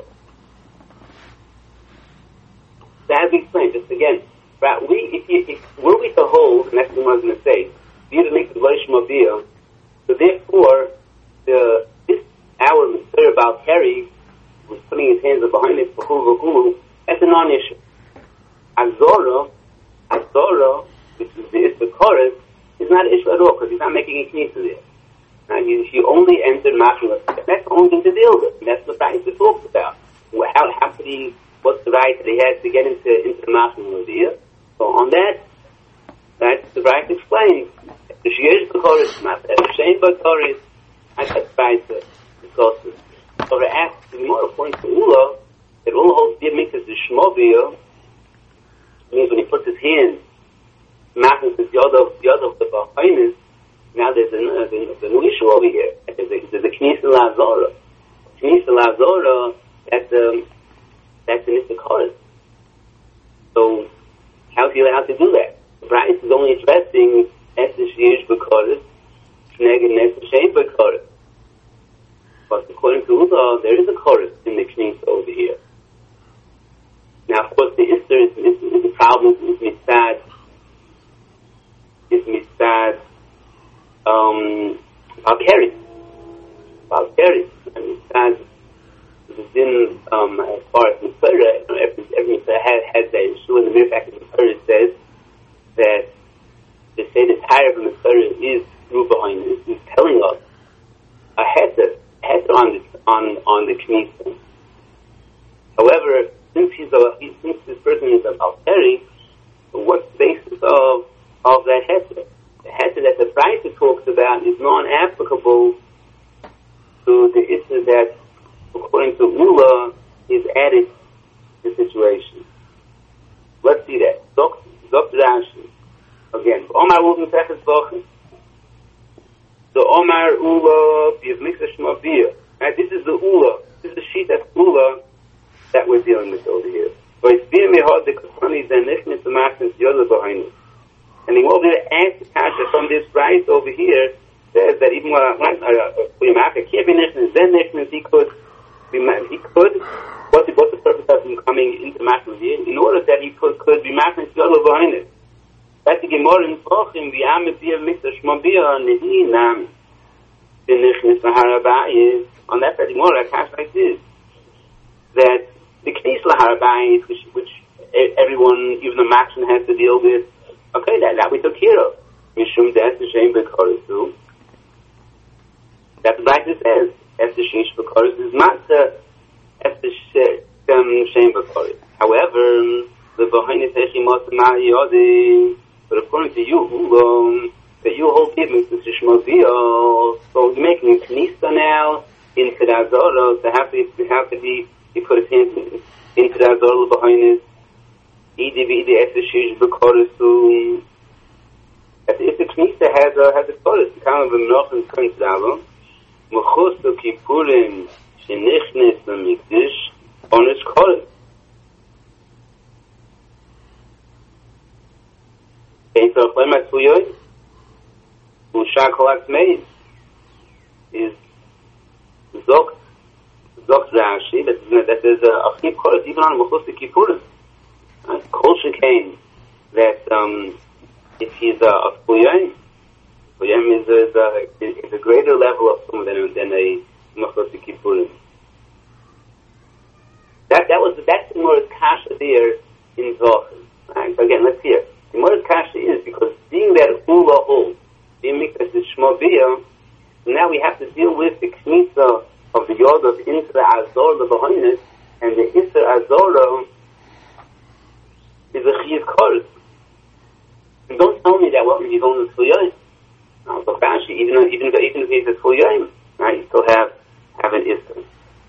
So as we explained, just again, right, we if you if were we to hold, and that's what I was going to say, we have to make the Loish Mobile, so therefore the this our Mister about Harry was putting his hands up behind it for Hulu, that's a non-issue. Azora, Azora, which is the Isser chorus, is not an issue at all because he's not making a knee to there. Now, he, he only entered Mashal. That's the only thing to deal with. And that's what Rashi talks about. How, how could he, what's the right that he has to get into, into the Mashal here? So on that, that's the right explains. The Shiesh B'Choris, not the Shein B'Choris, I said Rashi discuss this. So to ask the more according to Ula, that Ula holds the Mikvah the Shmovia, means when he puts his hand, Mashal says the other, the other of the B'Chainis. Now there's a, uh, there's a new issue over here. There's a, there's a Knisa L'Azora. Knisa L'Azora, that's um, that's an Isser Chorus. So how is he allowed to do that? The Brais is only addressing Esser Sheish B'Chorus, Shneg and Esser Shein B'Chorus. But according to Uda, there is a chorus in the Knisa over here. Now, of course, the Isser is, is, is the problem is Mitzad. Is Mitzad. Um, Valkyrie. Valkyrie. I mean, it's within, um, as far as the Torah, you know, every, every Torah has, has that issue, and the mere fact that the Torah says that to say the Torah from the Torah is through behind this, is telling us a heter, heter on, on, on the Knesset. However, since he's a, since this person is a Valkyrie, what's the basis of, of that heter? The heter that the Brisa talks about is non-applicable to the issue that, according to Ula, is added to the situation. Let's see that. Doctor Rashi. Again, Omar Ula Mefeches Bochen. The Omar Ula Biv Mikdash Mavir. Right, this is the Ula. This is the sheet of Ula that we're dealing with over here. And he will be asked the Kasha from this price over here, says that even when he could, he could, what's the, what's the purpose of him coming into Machmas here? In order that he could, could be Machmas Yolo behind it. That's the Gemara in Sochim, the Amabir Mikdash Mabir, Nehi Nam, the Nichnis Maharabai, on that side, Gemara, a cash like this, that the Knis Laharabai, which, which everyone, even the Machman has to deal with, okay, that, that we took care of. Mishum Des, the Shem Bekorisu. That's like it says. After Shesh Bekoris is Matzah, after Shem Bekoris. However, the Bahaini Techi Mosamah Yodi, but according to you, um, that you hold giving to Shishmavio, so you're making a Knista now into the Azora, so have to, have to be, he put his hands into the Azora Bahaini. Idi Vidi after Shesh Bekoris. If the Knista has a, has a Koris, kind of a Melchin Prince Dalo, Mechus to Kippurim, Shenichnes Lamikdish, on his Koris. Okay, so Chlemat Tuyoy, Ushak Holak Meis, is Zokt, Zokt Rashi, that there's a Chip Koris, even on Mechus to Kippurim. Kol came that, um, if he's a, a Fuyoy, Fuyoy is a, is, a, is a greater level of someone than, than a Mechus to Kippurim. That, that was, that's the Gemara's Kasha there in Zochim. Right? So again, let's hear. The Gemara's Kasha is because being that Ula Ol, being Mikdash is Shmaviyah, so now we have to deal with the Knisa of the Yodov into the Azor, the Bahainus, and the Isser Azorah is a Chiyuv Koris. And don't tell me that what well, he's only Fuyoy. No, so Rashi, even even even if he's a Fuyoy, right, you still have have an Isser.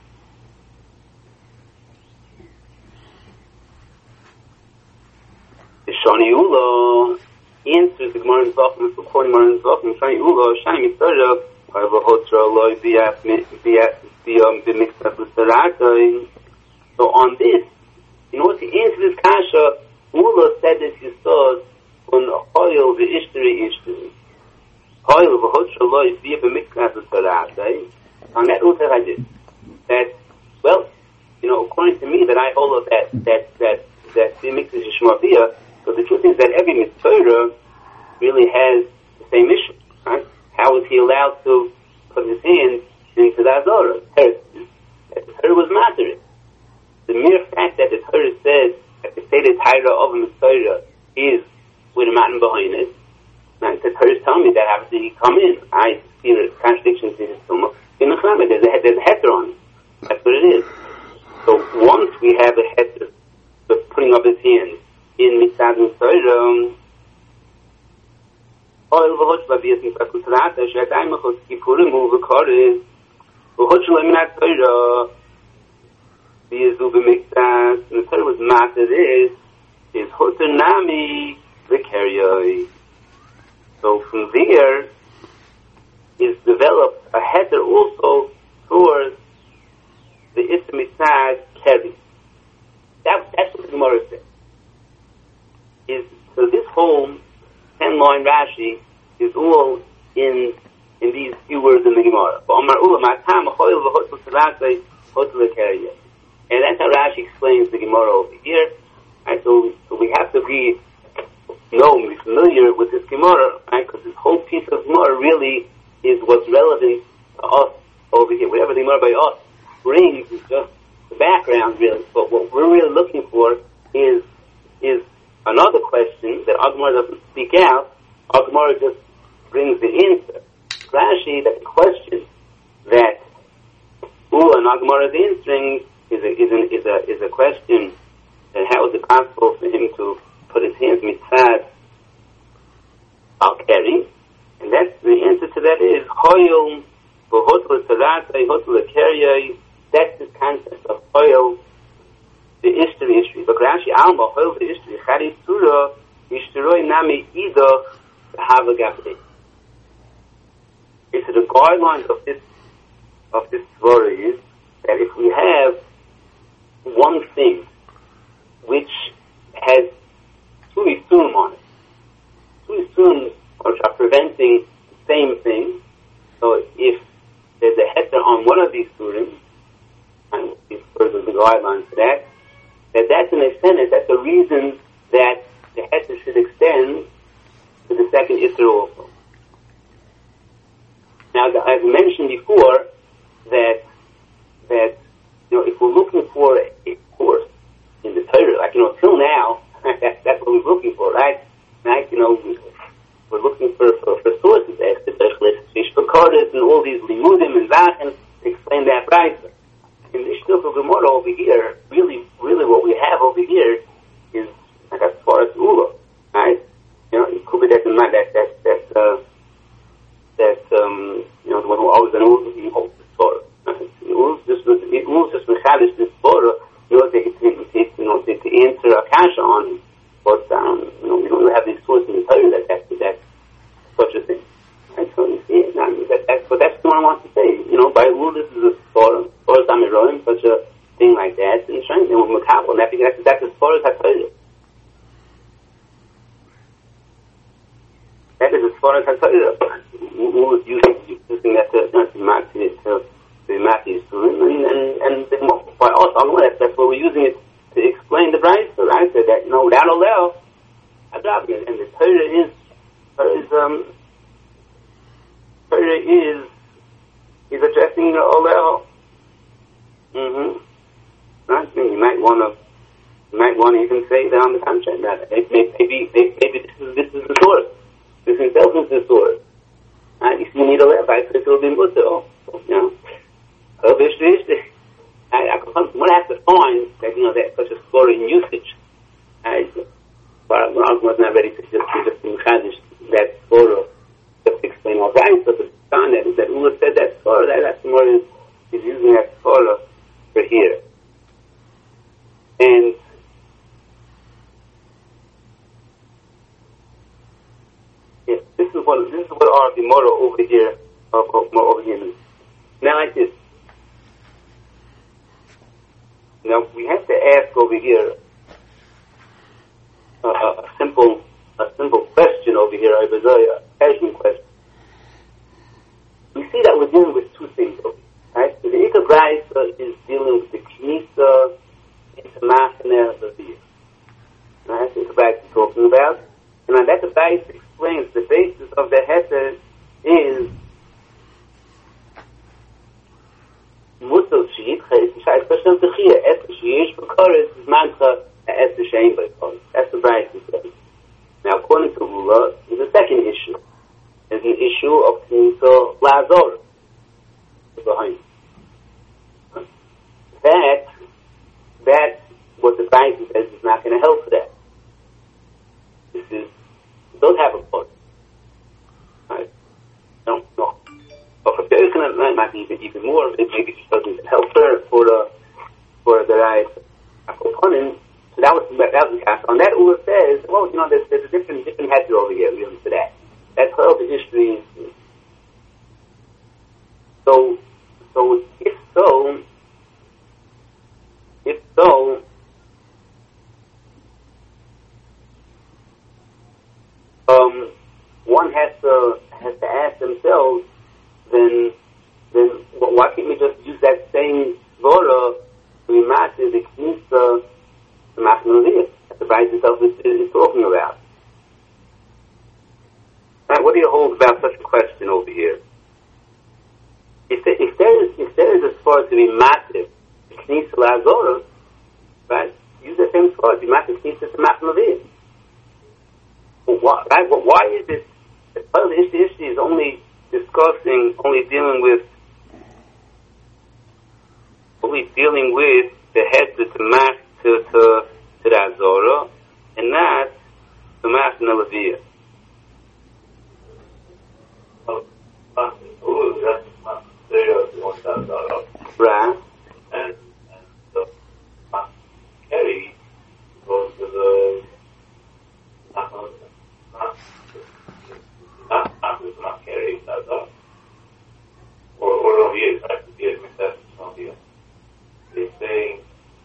The Shani Ula answers the Gemara in Zochim, the Gemara in Zochim, Shani Ula, Shani Mitzvah, However, Hotra Loi Biyat Biyam B'Mikzat L'Saratai. So on this, in order to answer this kasha, Ula said that you saw on Hoyel V'Ishteri Ishteri. Hoyel V'Hotra Loi Biyam B'Mikzat L'Saratai. On that Uta I did. That, well, you know, according to me, that I hold of that, that, that, that B'Mikzat Yishmaviyah, but the truth is that every Mitzvah really has the same issue, right? How was he allowed to put his hand into the Azorah? That the Torah was matter. The mere fact that the Torah says that the stated Torah of a Mitzvah is with a mountain behind it, right? The Torah is telling me that after he come in, I see the contradiction to his Tumah. In the Chama, there's a, there's a heter on it. That's what it is. So once we have a heter, the putting up his hand in Mitzvah Mitzvah, Oil v'hoch b'aviyas mitzvah tzarata she'adai mechos kippurim u'v'koris v'hoch le'minat Torah v'yezu b'mikdas. And the Torah was matter this is hoter nami v'karyoi. So from there is developed a heter also towards the Isser Mitzvah Keri. That, that's what the Gemara says. Is, so this whole ten line Rashi is all in in these few words in the Gemara. And that's how Rashi explains the Gemara over here. Right, so, so we have to be known, be familiar with this Gemara, right? Because this whole piece of Gemara really is what's relevant Gemara by us brings is just the background, really. But what we're really looking for is is another question that our Gemara doesn't speak out. Our Gemara just brings the answer. Rashi, that the question that Ula and our Gemara is answering is a is a is a is a question that how is it possible for him to put his hands mitzad al keri, and that's the answer to that is hoyel v'hotel tzaratzay hotel keriyay. That's the concept of hoyel the ishter ishri. But Rashi alma hoyel the ishri chari tzura ishteroi nami idach hava gabri. It's the guidelines of this of this story is that if we have one thing which has two isum on it, two isum which are preventing the same thing. So if there's a heter on one of these surim, and we've heard of the guidelines for that, that that's an extended, that's a reason that the heter should extend to the second isur also. Now, I've mentioned before that that you know if we're looking for a course in the Torah, like you know, till now, that's that's what we're looking for, right? Right? You know, we're looking for for, for sources, and all these limudim and vachen to explain that right. In the Shtuch Gemara over here, really, really, what we have over here is like as far as Ula, right? You know, it could be that in mind that that that uh, that um, you know the one who always an Ula he holds the Torah. Ula just Ula just mechadish this Torah. You know, to, to, you know, to, to answer a kasha on him. But, um, you know, we don't have these sources in the Torah that that's, that's such a thing. Right? So, you see, I mean, that, that's, but that's what I want to say. You know, by rule, this is a Torah, Torah Samiroim, such a thing like that. And trying, and with Makabal, and that, that's, that's as far as I tell you. That is as far as I tell you. Who is using, using that to, you know, to mark to, to the Matthew's and, and, and by us, on that, that's what we're using it to explain the Brisa, right? So that, you know, without Olel, and the Torah is, Torah is, um, Torah is, is addressing the Olel. Mm-hmm. Right? I mean, you might want to, you might want to even say that on the contrary, that maybe, maybe, maybe this is, this is the source. This himself is the source. Right? If you need Olel, right? So it will be Mutter, you know. Oh, this, this, this. I, I, one has to find that, you know, that such a story in usage. I, but I was not ready to just, to just encourage that photo just to explain all right. So the time that, that Ula said that photo, that, that's more is, is using that photo for here. And yes, this is what, this is what our the motto over here, of, of, over here means. Now like this. Now we have to ask over here a, a, a simple, a simple question over here. I was a casual question. We see that we're dealing with two things, over here, right? So the Ikar Brisa is dealing with the Knisa into Machane Levir. Right? The Ikar Brisa is talking about, and on that the Brisa explains the basis of the heter is Mutal Shiyitcha is the Shai Question of the Chia. Esther Shiyish B'Koris is Mancha Esther Shein B'Koris. That's the Brisa says. Now, according to Ula, there's a second issue. There's an issue of Knisa Lazor behind. That, that, what the Brisa says is not going to help for that. This is, it does have a point. Right? No, no. But for Perkins, it might be even, even more. It maybe just doesn't help her for the for the right opponent. So that was that was the case. On that, Ula says, well, you know, there's, there's a different different head over here, really, to that. That's her the history. So, so if so, if so, um, one has to has to ask themselves. Then, then why can't we just use that same Vora to be matched the Knisa to Machane Levir that the Brisa itself is, is talking about? Now, what do you hold about such a question over here? If there, if there is, if there is as far sword to be massive, Knisa Lazora, right? Use the same sword, be massive Knisa to Machna Leviyah. Why, right? Why is it that part of the issue, issue is only discussing, only dealing with, only dealing with the head to the Mach to to to the Azora, and not the Machna Leviyah. Right. And, and the Kerry goes to the not not not not Kerry, that's all. Or or over here, I could be a success from here. They say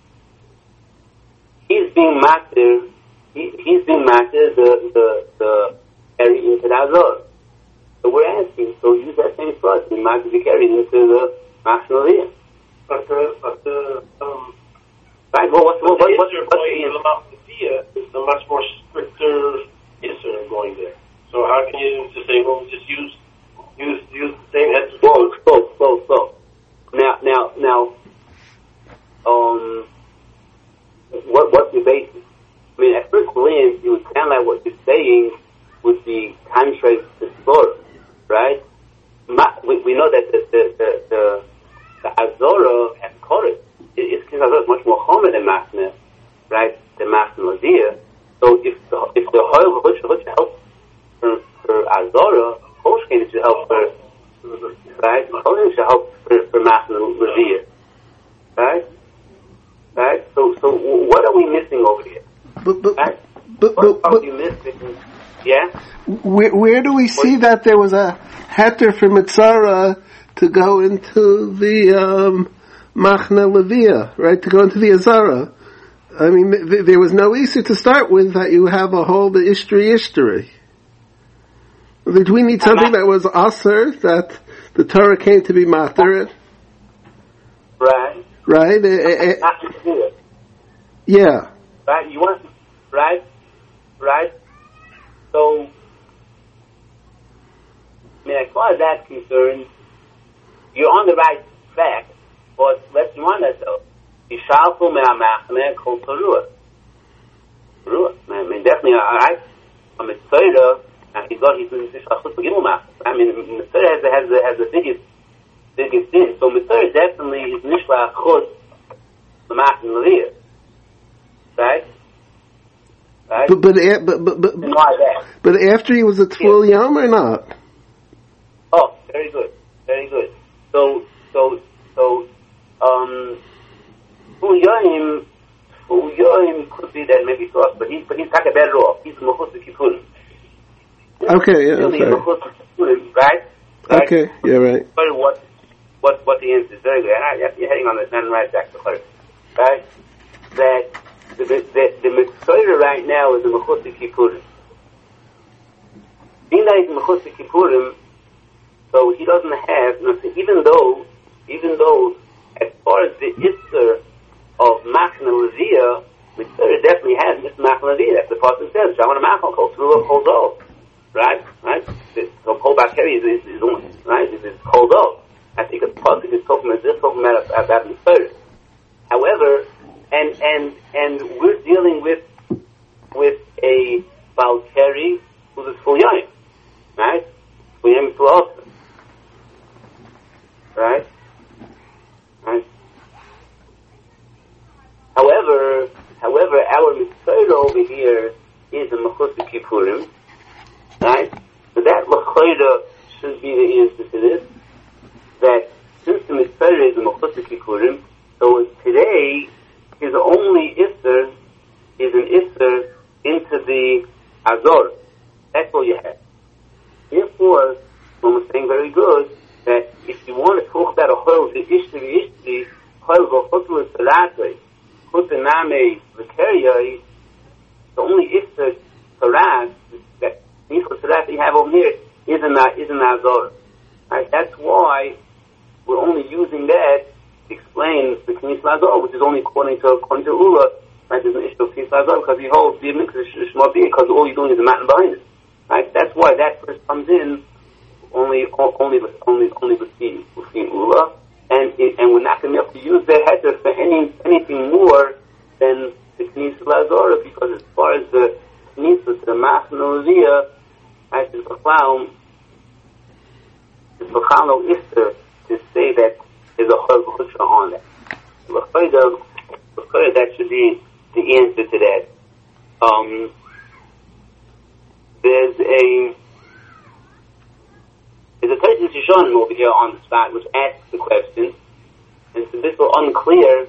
he's being master. He, he's being master the the the Kerry into the Azor. So we're asking, so use that same slot and might be carried into the Machna Leviyah. But the, but the, um, right, well, what's, what, the what, what's, Isser what's going to the Machna Leviyah is a much more stricter Isser going there. So how can you just say, well, just use, use, use the same head? Whoa, slow, slow, slow. Now, now, now, um, what, what's your basis? I mean, at first glance, it would sound like what you're saying would be contrary to Torah. Right? Ma, we, we know that the the the, the, the Azora has Korah. It's because Azora is much more Chomer than Machna, right? Than Machna Leviyah. So if the if the Hoyle which which helps for for Azora, Koshkin should help for right. Koshkin should help for for Machna Leviyah, right? Right. So so what are we missing over here? But but right? but what but. are but we missing? Yeah. Where, where do we see that there was a heter for Mitzara to go into the um, Machna Leviyah, right? To go into the Azara. I mean, th- there was no Isser to start with that you have a whole the Ishtri Ishtri. Did we need something that was Aser, that the Torah came to be Mater? Right. Right? Uh, uh, yeah. Right. You want right, right. So, I mean, as far as that's concerned, you're on the right track, but let's remind ourselves. Yishalfu me'amachne kol torah. I mean, definitely, all right. A mitzvah, and he's got his nishachus begimel mach. I mean, mitzvah has has the has the biggest biggest thing. So mitzvah definitely his nishachus l'machne leviyah, right? Right? But but but but but, but, but after he was a Tful Yom or not? Oh, very good, very good. So so so um, Tful Yom, Tful Yom could be that maybe for us, but he's but he's kind of better off. He's Mechutz Kippurim. Okay, yeah, really okay. Mechutz Kippurim, right? Right? Okay, yeah, right. But what what what the answer is very good. And I, you're heading on the right track to clear, right? That. The the the mitzvah right now is the Mechutz Kippurim. Being that he's Mechutz Kippurim, so he doesn't have, even though, even though, as far as the Isser of Machna Leviyah, mitzvah definitely has Isser Machna Leviyah. That's the pasuk says, Shamar Machal Kol Tzruah Kol Zol. Right? Right? So Kol Bakeri is, is, is, right? Is, is Kol Zol. I think the pasuk is talking about this, talking about, about mitzvah. However, And and and we're dealing with with a Balkari who's a Tful Yom, right? Tful Yom Tful Osa, right? Right. However, however, our mitzvah over here is a Mechutz Kippurim, right? So that L'chayda should be the answer to this. That since the mitzvah is a Mechutz Kippurim, so today. His only Isser is an Isser into the Azor. That's all you have. Therefore, when we're saying very good, that if you want to talk about a Chol, the Ishtri, Ishtri, Chol, V'chotul, Salatay, Chutaname, V'keriyai, the only Isser, Sarat, that Nichol Sarat you have over here, is an, is an Azor. Right? That's why we're only using that explains the Knis Lazor, which is only according to according to Ula, right? There's an issue of Knis Lazor because he holds the Shema being because all you're doing is a mountain behind it, right? That's why that first comes in only only with only only with the with the Ula, and it, and we're not going to be able to use that heter for any anything more than the Knesset Lazora, because as far as the Knesset to the Machna Levia, I said B'chlau, it's B'chlau no Ister to say that there's a Chol V'chutra on that. B'chlau, that should be the answer to that. Um, there's a there's a Taisus Yishonim over here on the spot which asks the question, and it's a bit unclear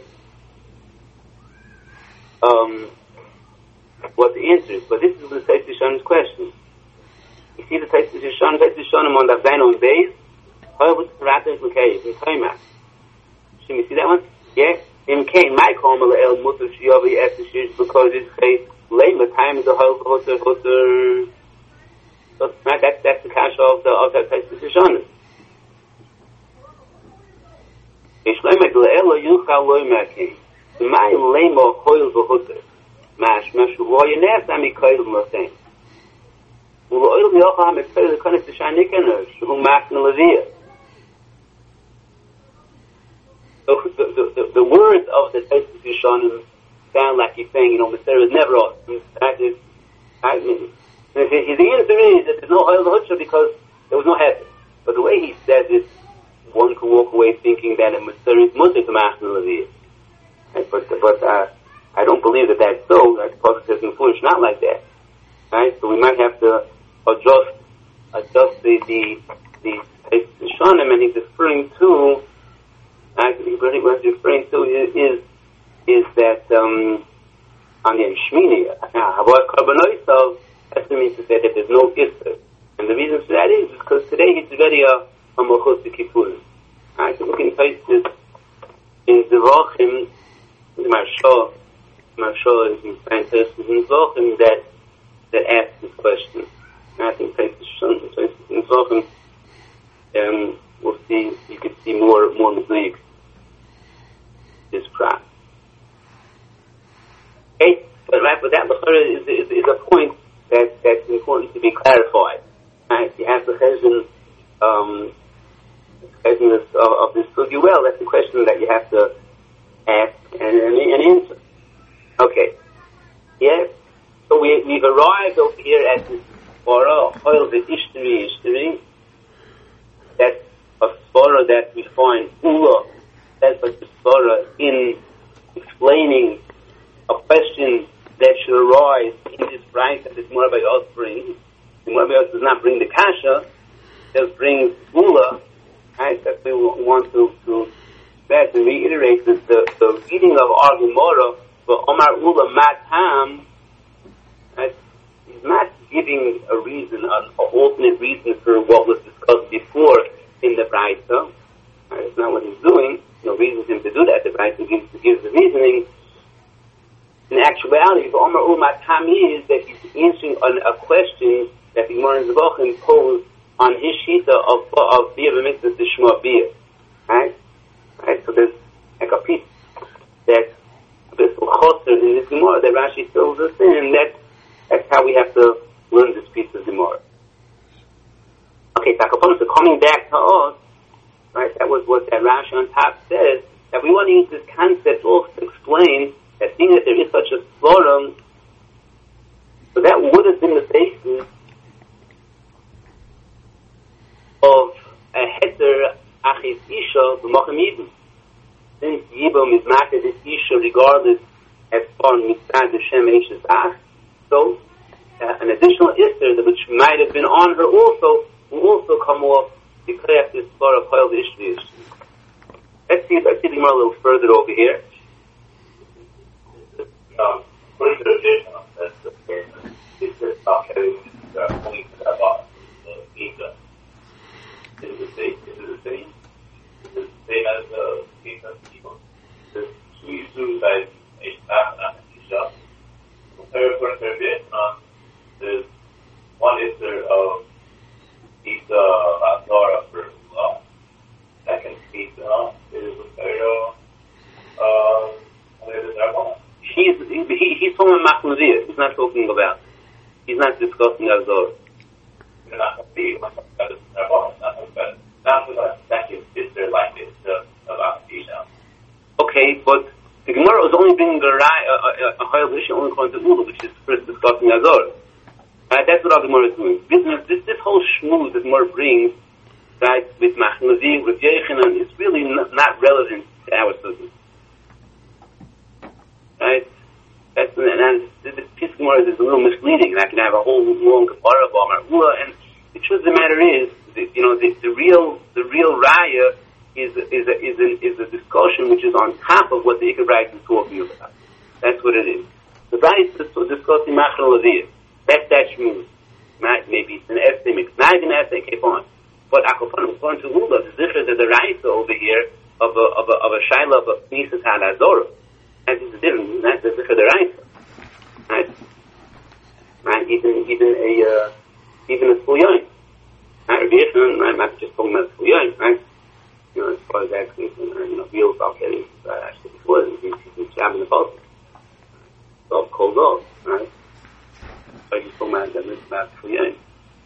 um, what the answer is. But this is the Taisus Yishonim's question. You see the Taisus Yishonim, Taisus Yishonim on the Zaino and Beis, how was the Rattah Mekayis in Taimah? Should we see that one? Yeah. In Cain, my Komal El Mutter Shiyavi Eseshish, because it's a late time is a whole Hotter Hotter. That's that's the cash of the of that Taisus Yishonim. Ishlemek Le'elo Yuchal Loimakin. My Lemo Hoil V'Hotter. Mash Mashu Voyanes Ami Koil Motain. Uloil Yocham is the Konis Shanikaners who Machna Levia. So the, the, the, the words of the Taisus Yishonim sound like he's saying, you know, Mister is never awesome. That is, I mean, the answer is that there's no Hoil V'Hotter because there was no heaven. But the way he says it, one can walk away thinking that it Mister is Mutter to Machna Levia. Right? But, but uh, I don't believe that that's so. I suppose it says in Foolish not like that. Right? So we might have to adjust adjust the the the Taisus Yishonim, and he's referring to actually what he's referring to is is, is that um, on the Shmini Havot Karbonoisov has to mean to say that there's no Isser, and the reason for that is because today he's already a a Malchus Kippurim. Right? So we can place this in Zevachim, Marsha, Marsha is in scientists in Zevachim that that asks this question. And I think Taisus in Zevachim, um, we'll see. You could see more more mistake this prat. Okay, but right, but that is, is is a point that that's important to be clarified. Right, you have the cheshbon um, cheshbon of, of this sugi. Well, that's the question that you have to ask and, and, and answer. Okay, yes. So we we've arrived over here at this Svara Hoil V'Ishtari Ishtari. That's a Svara that we find Ula. That's like the Svara in explaining a question that should arise in this right that this Morabayot brings. The Morabayot does not bring the Kasha, it brings Ula. Right? That we want to to that to reiterate that the, the reading of our Gemara for Omar Ula Matam. Right? He's not giving a reason, an alternate reason for what was discussed before in the Braita. Right? That's not what he's doing. No reason for him to do that. The Braita gives, gives the reasoning. In actuality, the Omar Umat Hami is that he's answering on a question that the Gemara in Zevachim posed on his shita of of Bia B'Mitzvah to Shema Bia. Right? Right? So there's like a piece that this choser in this Gemara that Rashi fills us in, and that that's how we have to learn this piece of Gemara. Okay, Takapon, so coming back to us, right, that was what that Rashi on top says, that we want to use this concept also to explain that being that there is such a forum, so that would have been the basis of a heter achis isha b'machem yibum. Since yibum is not this isha regarded as far mitzad Hashem eishes ach, so uh, an additional ister which might have been on her also will also come off declare this far of Hoil V'Ishtari. Let's see, let's see the Gemara a little further over here. Um, what is the addition of that? Is there not having the point about the pizza? Is it the same? Is it the same? Is it the same as the pizza people? The sweet soup that is not an isha. Compared for the Vietnam, there's one is there of pizza Azara for law. Second pizza is a better um He's he, he's talking about Machmazir. He's not talking about. He's not discussing Azor. You're not going to be like that. Not about that. Is there like this? Uh, but the Gemara was only bringing a a higher issue only according to Ula, which is first discussing Azor. Uh, that's what our Gemara is doing. This, this, this whole shmooze that Gemara brings, right, with Machnazi, with Yechanan, is really not, not relevant to our studies. Right? That's, and, and this piece of Gemara is a little misleading, and I can have a whole long Gemara about Ula, and the truth of the matter is, the, you know, the, the real, the real Raya is is a, is a, is a discussion which is on top of what the Ikar Brais is talking about. That's what it is. The Brais is discussing Machna Leviyah. That's that shmooze. Maybe it's an essay, maybe it's not even an essay, keep on. But according to Ula, the zikr that the Raisa over here of a of a of a shaila of a Knesset HaLazorah. That is different. That's the zikr the Raisa. Right? Right? Even even a uh, even a Fulyoin. Right? I'm not just talking about Fulyoin, right? You know, as far as that concerned, you know, real Valkyrie, uh, actually before, he's jabbing the boat. So cold off, right? So he's talking about that, about Fulyoin.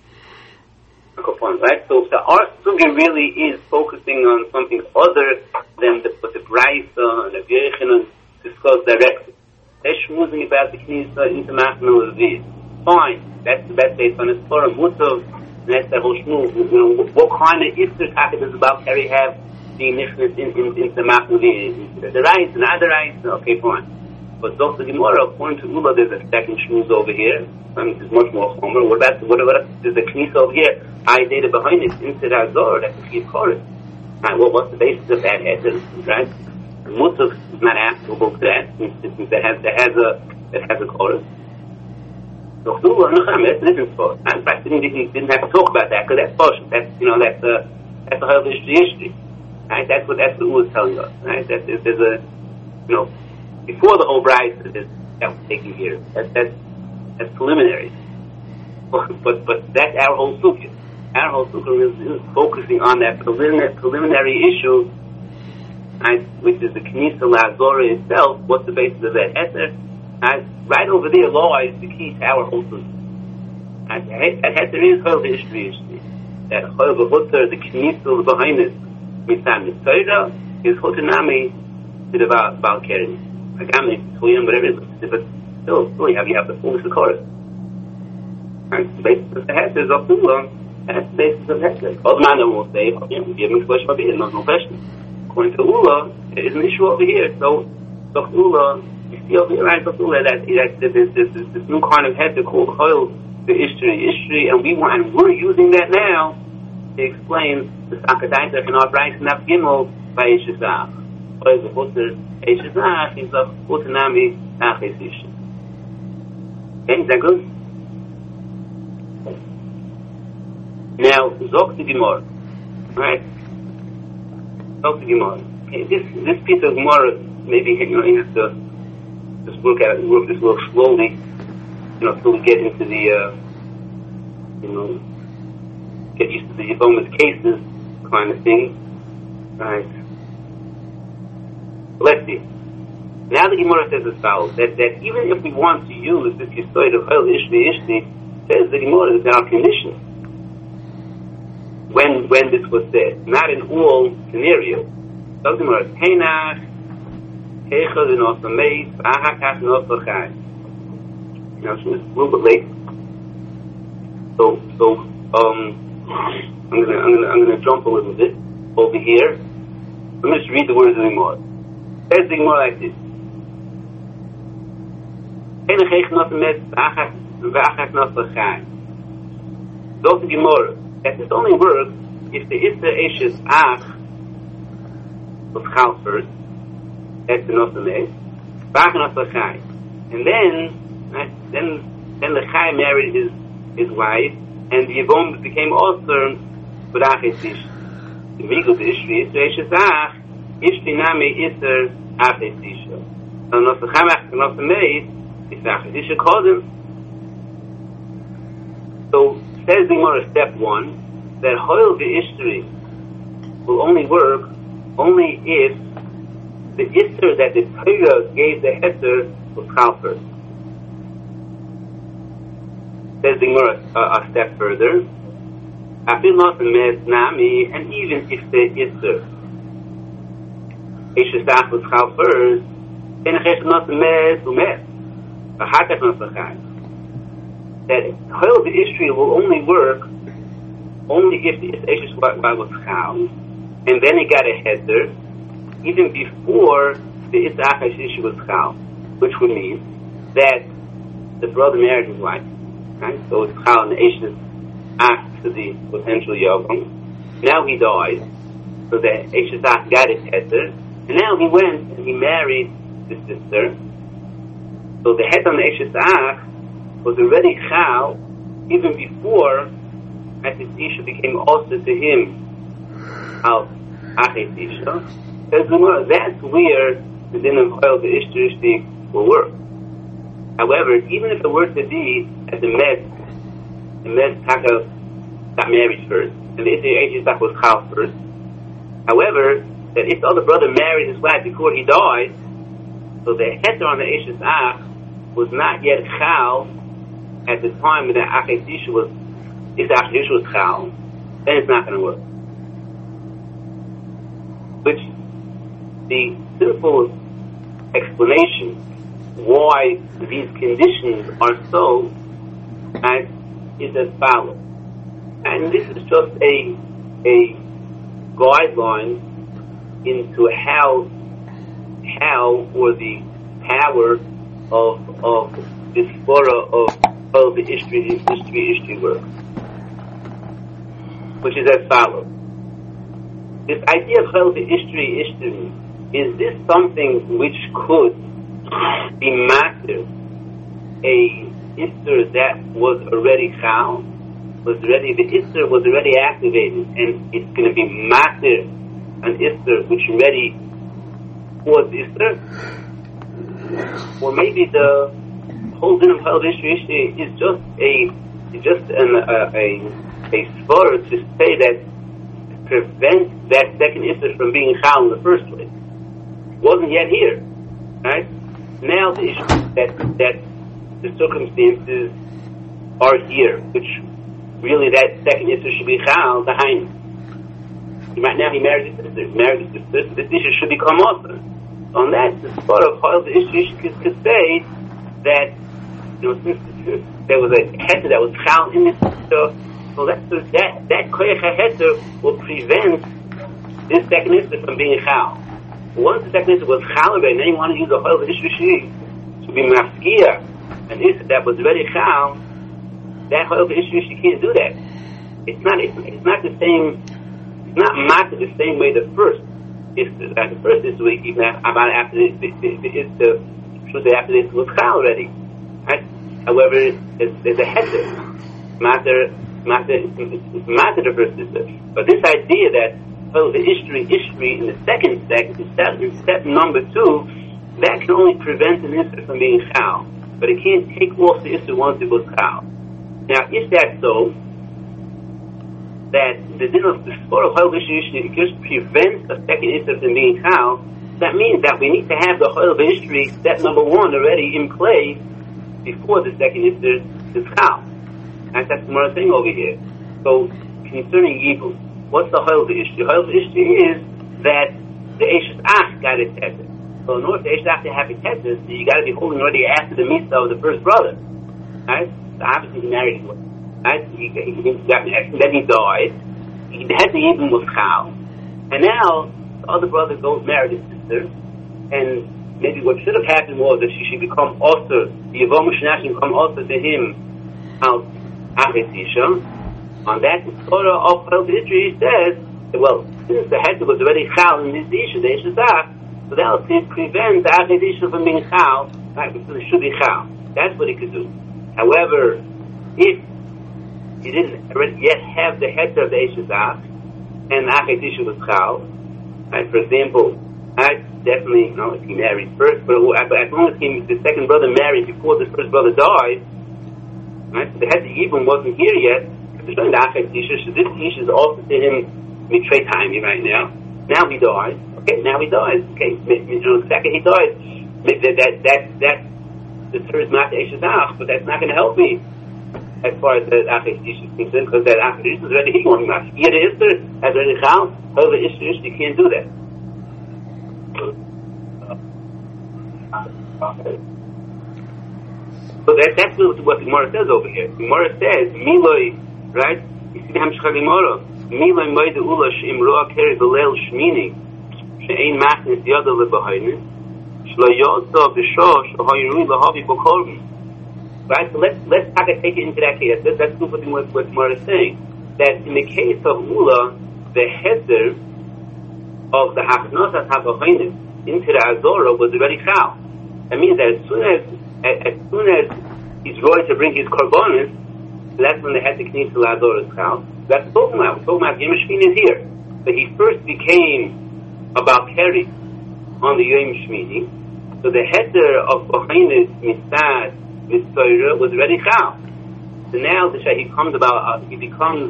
Right? So, so our sugya really is focusing on something other than the, what the Braisa and the Yechanan discuss directly. They're schmoozing about the Knesset into Machna Leviyah. Fine, that's the best based on his Torah Mutav. And that's that whole shmooze. You know, what kind of Easter topic does about Kerry have being nichnas in, in, into Machna Leviyah? The rice and other rice, okay, fine. But Doctor Gemara, according to Ula, there's a second shmooze over here. I mean, there's much more chomer. What about, what about, there's a Knesset over here. I data behind it, into the Azor, that's a chief chorus. Right, well, what's the basis of that head? Right? The Mutav is not applicable to that, that has, that has a, that has a chorus. So, Ula, no, that's a different spot. In fact, didn't, didn't, didn't have to talk about that, because that's partial. That's, you know, that's a, that's a whole history history. Right? That's what, that's what Ula is telling us. Right? That there's, there's a, you know, before the whole bride that was taken here. That's, that's, that's preliminary. But, but, but that's our whole sugya. Our whole sugya is, is focusing on that preliminary, preliminary issue, right, which is the Knesset Lazorah itself. What's the basis of that Heter? Right, right over there lies the key to our whole sugya. Right, that Heter is whole history history. That whole Hutter, the Knesset behind it, Mitzvah Mitzvah, is Hutanami to the Baal Keren. Like I'm whatever it is, but still, still you have, you have the fullness of chorus. And the basis of the Heter is up to long. That's the basis of the Heter. Other man will say, you know, give me a question over here, no, no question. According to Ula, there is an issue over here. So, so Ula, you see over here, right? So Ula, that, that, that there's this, this, this new kind of Heter called Chol, the history, history, and we want, and we're using that now to explain the Sakadaitach in our Brais and Af Gimel by Yeshizach. Chol the Hutter, Yeshizach is a Hutanami Achesisha. Okay, is that good? Now, Zok the Gemara, right? Zok the Gemara. Okay, this this piece of Gemara, maybe you know you have to just work at it, work this work slowly, you know, till we get into the, uh, you know, get used to the Yevamot cases kind of thing, right? Let's see. Now the Gemara says as follows: that that even if we want to use this Yesod of Chol Ishvi Ishvi, says the Gemara that our condition. When when this was said, not in all scenarios. So the Gemara, Heinach, Heichel in Osameis, Ahakach in Osachai. You know, so it's a little bit late. So so um, I'm gonna I'm gonna I'm gonna jump a little bit over here. Let me just read the words of the Gemara. Says the Gemara like this. Heinach Heichel in Osameis, Ahakach in Osachai. So the Gemara. That this only works if the Isser Eshes Ach was Chal first, that's the Nosameh, Bach and Chai. And then, right, then, then the Chai married his, his wife, and the Yevon became also with Achesish. The Vigil to Ishri, Isser Eshes Ach, Ishri Nami Isser Achesish. So Nosachai and Nosameh, is Achesish Kodim. So, says the Gemara, step one, that Hoil V'Ishtri will only work only if the Isser that the Torah gave the Heter was Chal first. Says the Gemara uh, a step further, Afil Nos Mes Nami, and even if the Isser Eishesach was chal first, then Chesh not the mes who mes. V'hartach not the chai. That Chol the Ishtri will only work only if the Eishes was chal, and then he got a header, even before the Isach Eishes was chal, which would mean that the brother married his wife. Right? So it's chal and the Eishes asked to the potential Yavam. Now he died, so the Eishesach got his heter, and now he went and he married the sister. So the heter on the Eishesach was already chal even before as his isha became also to him al achet isha. That's where the din of chol the ishti will work. However, even if it were to be as the med, the med taka got married first, and the Eishesach was chal first. However, that if the other brother married his wife before he died, so the heter on the Eishesach was not yet chal at the time when the achet isha was, if the achet isha was chal, then it's not going to work. Which the simple explanation why these conditions are so as is as follows. And this is just a a guideline into how how or the power of of this flora of of the history history history work, which is as follows. This idea of how the history history is this something which could be mastered a Isser that was already chal, was already, the Isser was already activated, and it's going to be mastered an Isser which already was Isser? Or maybe the whole din of Chal V'Ishri is just a, just an, uh, a, a spur to say that prevent that second Isser from being chal in the first place. It wasn't yet here, right? Now the issue that, that the circumstances are here, which really that second issue should be chal behind. Right now he married his sister, married his sister, this issue should become awesome. On that, the spot of how the issue could, could say that, you know, since there was a heter that was chal in this sister, so that that that koyach heter will prevent this second issue from being chal. Once the second issue was chal, and then you want to use the whole issue to be mafkia. And if that was already chal, that whole issue she can't do that. It's not. It's, it's not the same. It's not marked the same way the first is. Uh, the first is week even about after this. It's the truth that after this was chal already. Right? However, there's, there's a heter. Matter, matter, matter the first is. But this idea that oh, the history, history in the second step, in step, in step number two, that can only prevent an issue from being chal. But it can't take off the issue once it was chal. Now, if that's so, that the din of the sport of chal v'ishri just prevents a second issue from being chal, that means that we need to have the chal v'ishri step number one already in play before the second issue is chal. And that's the more thing over here. So, concerning Yibum, what's the chal v'ishri? Chal v'ishri is that the Eishesach got its heter. So in order for Eishesach to have a heter, so you got to be holding already after the mitzvah of the first brother, right? So obviously he married his wife, right? He, he, he got married, then he died. He had the Yibum was chal, and now the other brother goes married his sister, and maybe what should have happened was that she should become also the Yavam Shana should become also to him out achet isha. On that Torah of Chal V'Ishri says, well, since the heter was already chal in this issue, the Eishesach, so that will prevent the achet isha from being chal, right? Because it should be chal. That's what he could do. However, if he didn't yet have the heter of the Eishesach, and the achet isha was chal, right? For example, right? Definitely, you know, if he married first, but as long as he, the second brother married before the first brother died, right? So the heter Yibum wasn't here yet. The achet isha, so this isha is also to him mitrei time right now. Now he dies. Okay, now he dies. Okay, you know, the second he dies, that that that that the third not Eishesach, but that's not going to help me as far as the achet isha is concerned, because that achet isha is already he going to He had the Isser as already chal. However, isha isha you can't do that. So that, that's what the Gemara says over here. The Gemara says, Miloi, right? You see the Hamshcha Gemara. Miloi moide ula she'im ro'a keri b'leil shmini she'ein machnis yada lebahaynis shlo yotza b'shosh ha'yirui lahavi b'korban. Right? So let's, let's take it into that case. That's, that's what the what Gemara is saying. That in the case of Ula, the header of the Hachnosas HaBahaynis into the Azora was already chal. That means that as soon as As soon as he's ready to bring his korbanos, that's when they had to knees to Lazora's house. That's talking about. We're talking about Yom Shmini is here. But he first became about Keri on the Yom Shmini. So the header of B'chainis Mitzad Mitzvah was already chal. So now the he comes about. Uh, he becomes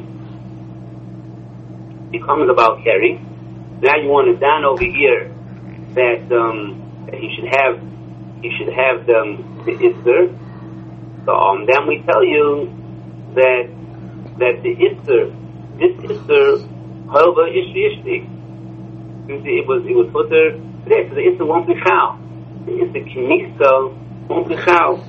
becomes about Keri. Now you want to down over here that um, that he should have. He should have the, the Isser. So um, then we tell you that that the Isser, this Isser, however, Ishti Ishti. It was it was put there today, so the Isser won't be chal. The Isser Kinisa won't be chal.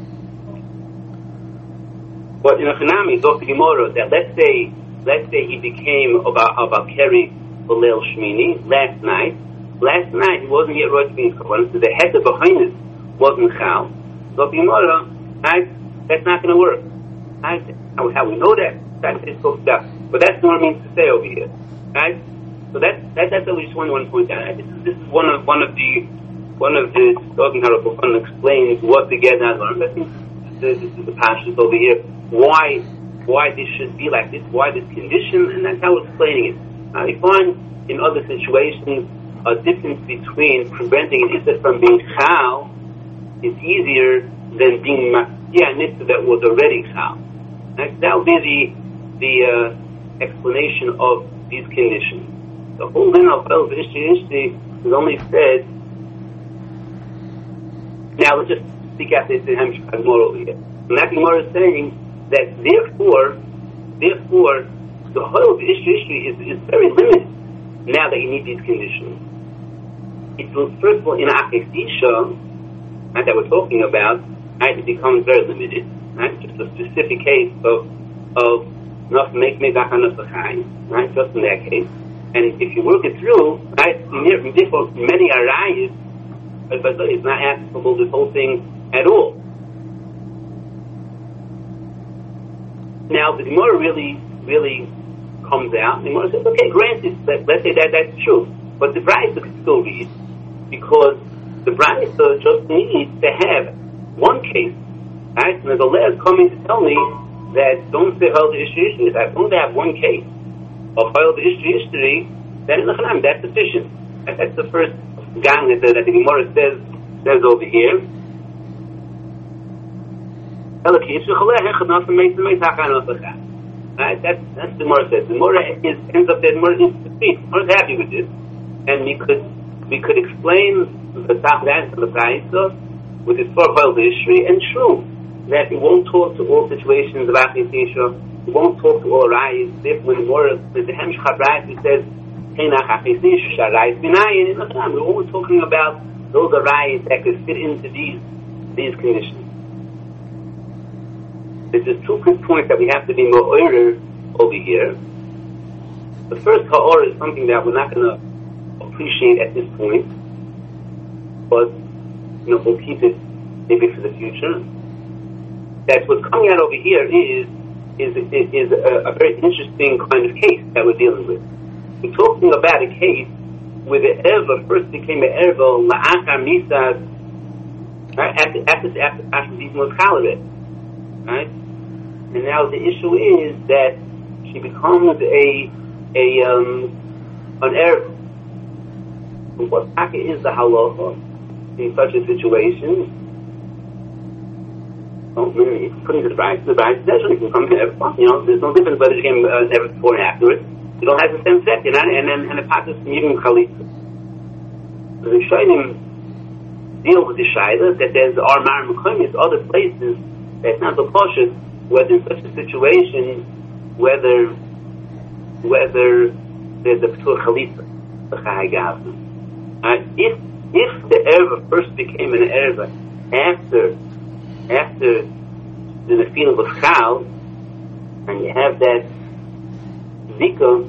But in a Chanami, Doctor Gemara, that let's say let's say he became about about Keri B'leil Shmini last night. Last night he wasn't yet right to be in Kabbalah, so the head of behind it wasn't chal. So Gemara, right, that's not going to work. Right? How, how we know that? That's it's supposed to. But that's what it means to say over here, right? So that's that, that's what we just want to point out. This is this is one of one of the one of the talking how to explain what the get not learned. I think this, this is the passage over here. Why why this should be like this? Why this condition? And that's how we're explaining it. Now we find in other situations a difference between preventing an issa from being chal is easier than being yeah, an issa that was already chal. That would be the the uh, explanation of these conditions. The whole din of El Ishti Ishti is only said. Now let's just speak out this in Hamshcha Gemara over here. And that Gemara is saying that therefore, therefore, the whole Ishti Ishti is, is very limited now that you need these conditions. It will, first of all, in Akesisha, right, that we're talking about, right, it becomes very limited. Right? Just a specific case of of not make me back on the right? Just in that case. And if you work it through, right, therefore many arayas, but it's not applicable this whole thing at all. Now the Gemara really, really comes out. The Gemara says, okay, granted, let, let's say that that's true, but the Brayta could still read because the Brayta just needs to have one case. Right? And the Lez coming to tell me that don't say Hal the Ishri Ishri. I only have one case of Hal the Ishri Ishri, then in the Chanam, that's sufficient. That, that's the first gang that the, that the Gemara says, says over here. Right? That's, that's the Gemara says. The Gemara is, ends up that Gemara is the Gemara is happy with this. And we could we could explain the top answer of the Brayta with this four Hal the Ishri, and true that it won't talk to all situations of Akesisha, it won't talk to all rayas. Therefore, when the more the Hamshcha Brayta says, "Henach Akesisha Sharayis Binayin," we're always talking about those rayas that could fit into these these conditions. There's just two quick points that we have to be more order over here. The first ha'or is something that we're not going to appreciate at this point, but you know we'll keep it maybe for the future. That what's coming out over here is is is a, a very interesting kind of case that we're dealing with. We're talking about a case where the erva first became an erva la'achar misas, right? After after after after these was chaleret, right? And now the issue is that she becomes a a um an erva. What is the halacha in such a situation? Oh, really, putting to the Brayta, the Brayta says you can come here, you know, there's no difference whether it came uh, never before and afterwards. You don't have the same set, you know, and then and the Patas even Chalitza. The Rishonim deal with the Shaila that there's Armar Mekomis, other places that's not so cautious, whether in such a situation, whether whether there's a P'tur Chalitza, the Chahagav. Uh, if if the erva first became an erva after after the nefila was chal, and you have that zika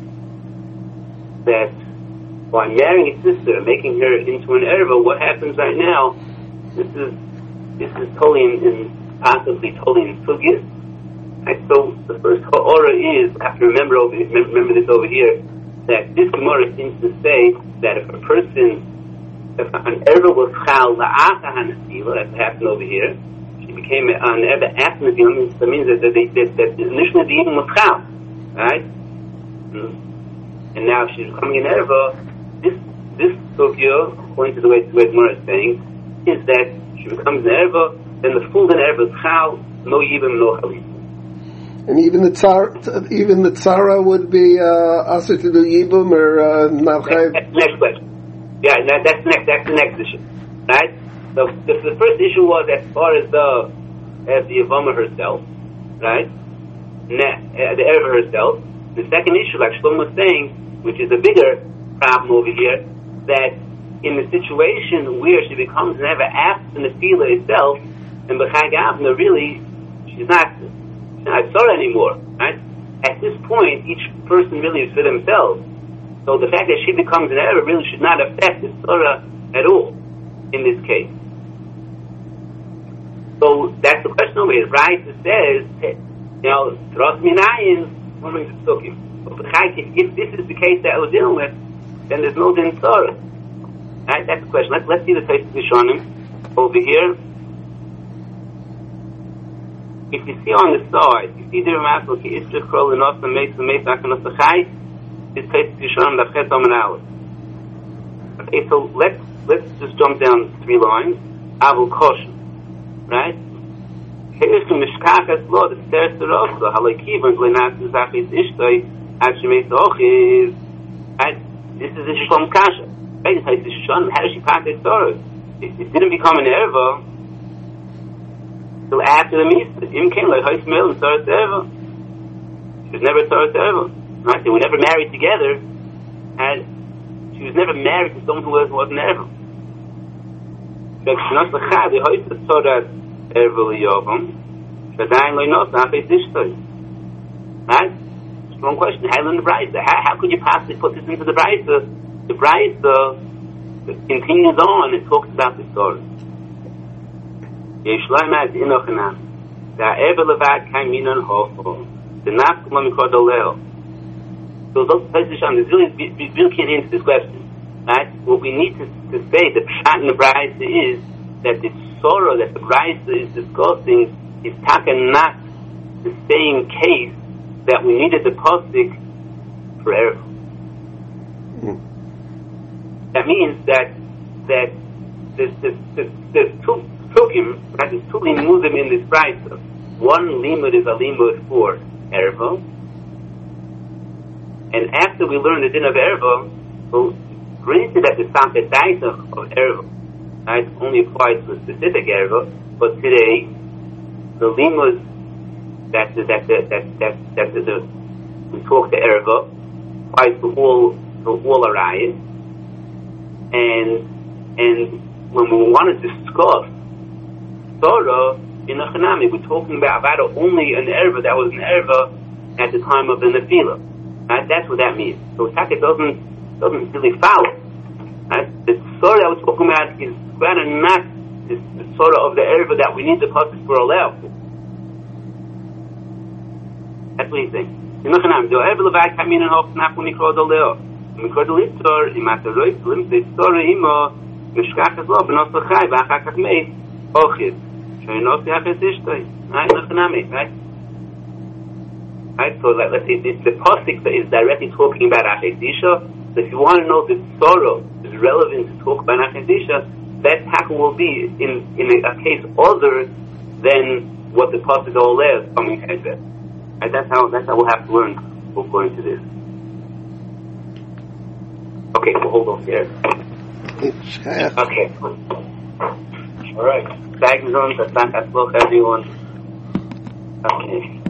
that by marrying a sister, making her into an erva, what happens right now? This is this is totally in, in possibly totally in sugis. Right, so the first ha'ora is, I have to remember over remember this over here, that this Gemara seems to say that if a person, if an erva was chal la'acha hanefila, that's happened over here, she became an erva after nefila, that means that, that, that, that initially the even was chal, right? Mm-hmm. And now she's becoming an erva. This this sugya, according to the way the way Gemara is saying, is that she becomes an erva, then the full erva is chal, no yibim, no chalit. And even the tsar, even the tzara would be uh, aser to do yibum or uh, not chayv. Next question. Yeah, that, that's next. That's the next issue, right? So the, the first issue was as far as the as the Yavama herself, right? Ne, uh, the Erva herself. The second issue, like Shlomo was saying, which is a bigger problem over here, that in the situation where she becomes never after the nefila itself, and b'chag avna, really, she's not. I saw it anymore, right? At this point, each person really is for themselves. So the fact that she becomes an error really should not affect the Torah at all in this case. So that's the question over here, right? It says, you know, Tros Minayin, woman to took him. But if this is the case that we're dealing with, then there's no din Torah. Right? That's the question. Let's let's see the Tosfos Rishonim over here. If you see on the side, you see the Ramasel ki Isrich Krol and Osam Meis and Meis Akan Osachai, this Tosfos Rishonim Dafchet Omen Aleph. Okay, so let's let's just jump down three lines. Avul Kosher, right? Here's the Mishkachas Law, the Seres Rosa, Halakivan Glenat Zachis Ishtoi, Achimeis Ochiv. Right? This is the Shlom Kasha. Right? This Tosfos Rishonim. How does she pass this Torah? It, it didn't become an erva till after the Misa. Im came like Hoismel and Torah Seva. She was never Torah Seva. Right? They were never married together, and she was never married to someone who was, wasn't Erva. So she knows the Chad, the Hoismel Torah Erva Liyovam, Shadayin Loinos, Nafei Tishtoi. Right? Strong question. How in the Brisa? How, how could you possibly put this into the Brisa? The Brisa continues on and talks about this Torah. Yeshloim as inochanam. The Erva Levad came in on Hofo. The Nafkum Mikodoleo. So those places on this really, we really can't answer this question. Right? What we need to, to say, the Pshat in the Brisa is that the sorrow that the Brisa is discussing is taka not the same case that we needed the Pasuk for Erva. Mm. That means that that there's, there's, there's, there's two Tukim, right? There's two limudim in this Brisa. One limud is a limud for Erva, and after we learn the din of Erva, well, granted that the Samchet Daita of Erva, right, only applies to a specific Erva, but today the limud that that that that that, that, that the, we talk to Erva applies to all to all arayos, and and when we want to discuss Torah in the Chanami, we're talking about, about only an erva that was an erva at the time of the nefila. Right? That's what that means. So Taka doesn't doesn't really follow. Right? The Torah that we're talking about is rather not the, the Torah of the erva that we need the pasuk for allow. That's what he's saying. In the Chanami, the erva levad kamin and hof nafu nikro doleo. Mikro dolitor imaterois lim the Torah imo mishkachas lo benosachai v'achakach meis ochiv. Right? Right? Right? So like, let's see, this, the pasuk is directly talking about Achedisha. So if you want to know the sorrow is relevant to talk about Achedisha, that tackle will be in, in a, a case other than what the pasuk Oleh is coming at. Right? That's how that's how we'll have to learn according to this. Okay, we'll hold off here. Okay. All right. Thank you, everyone. Okay.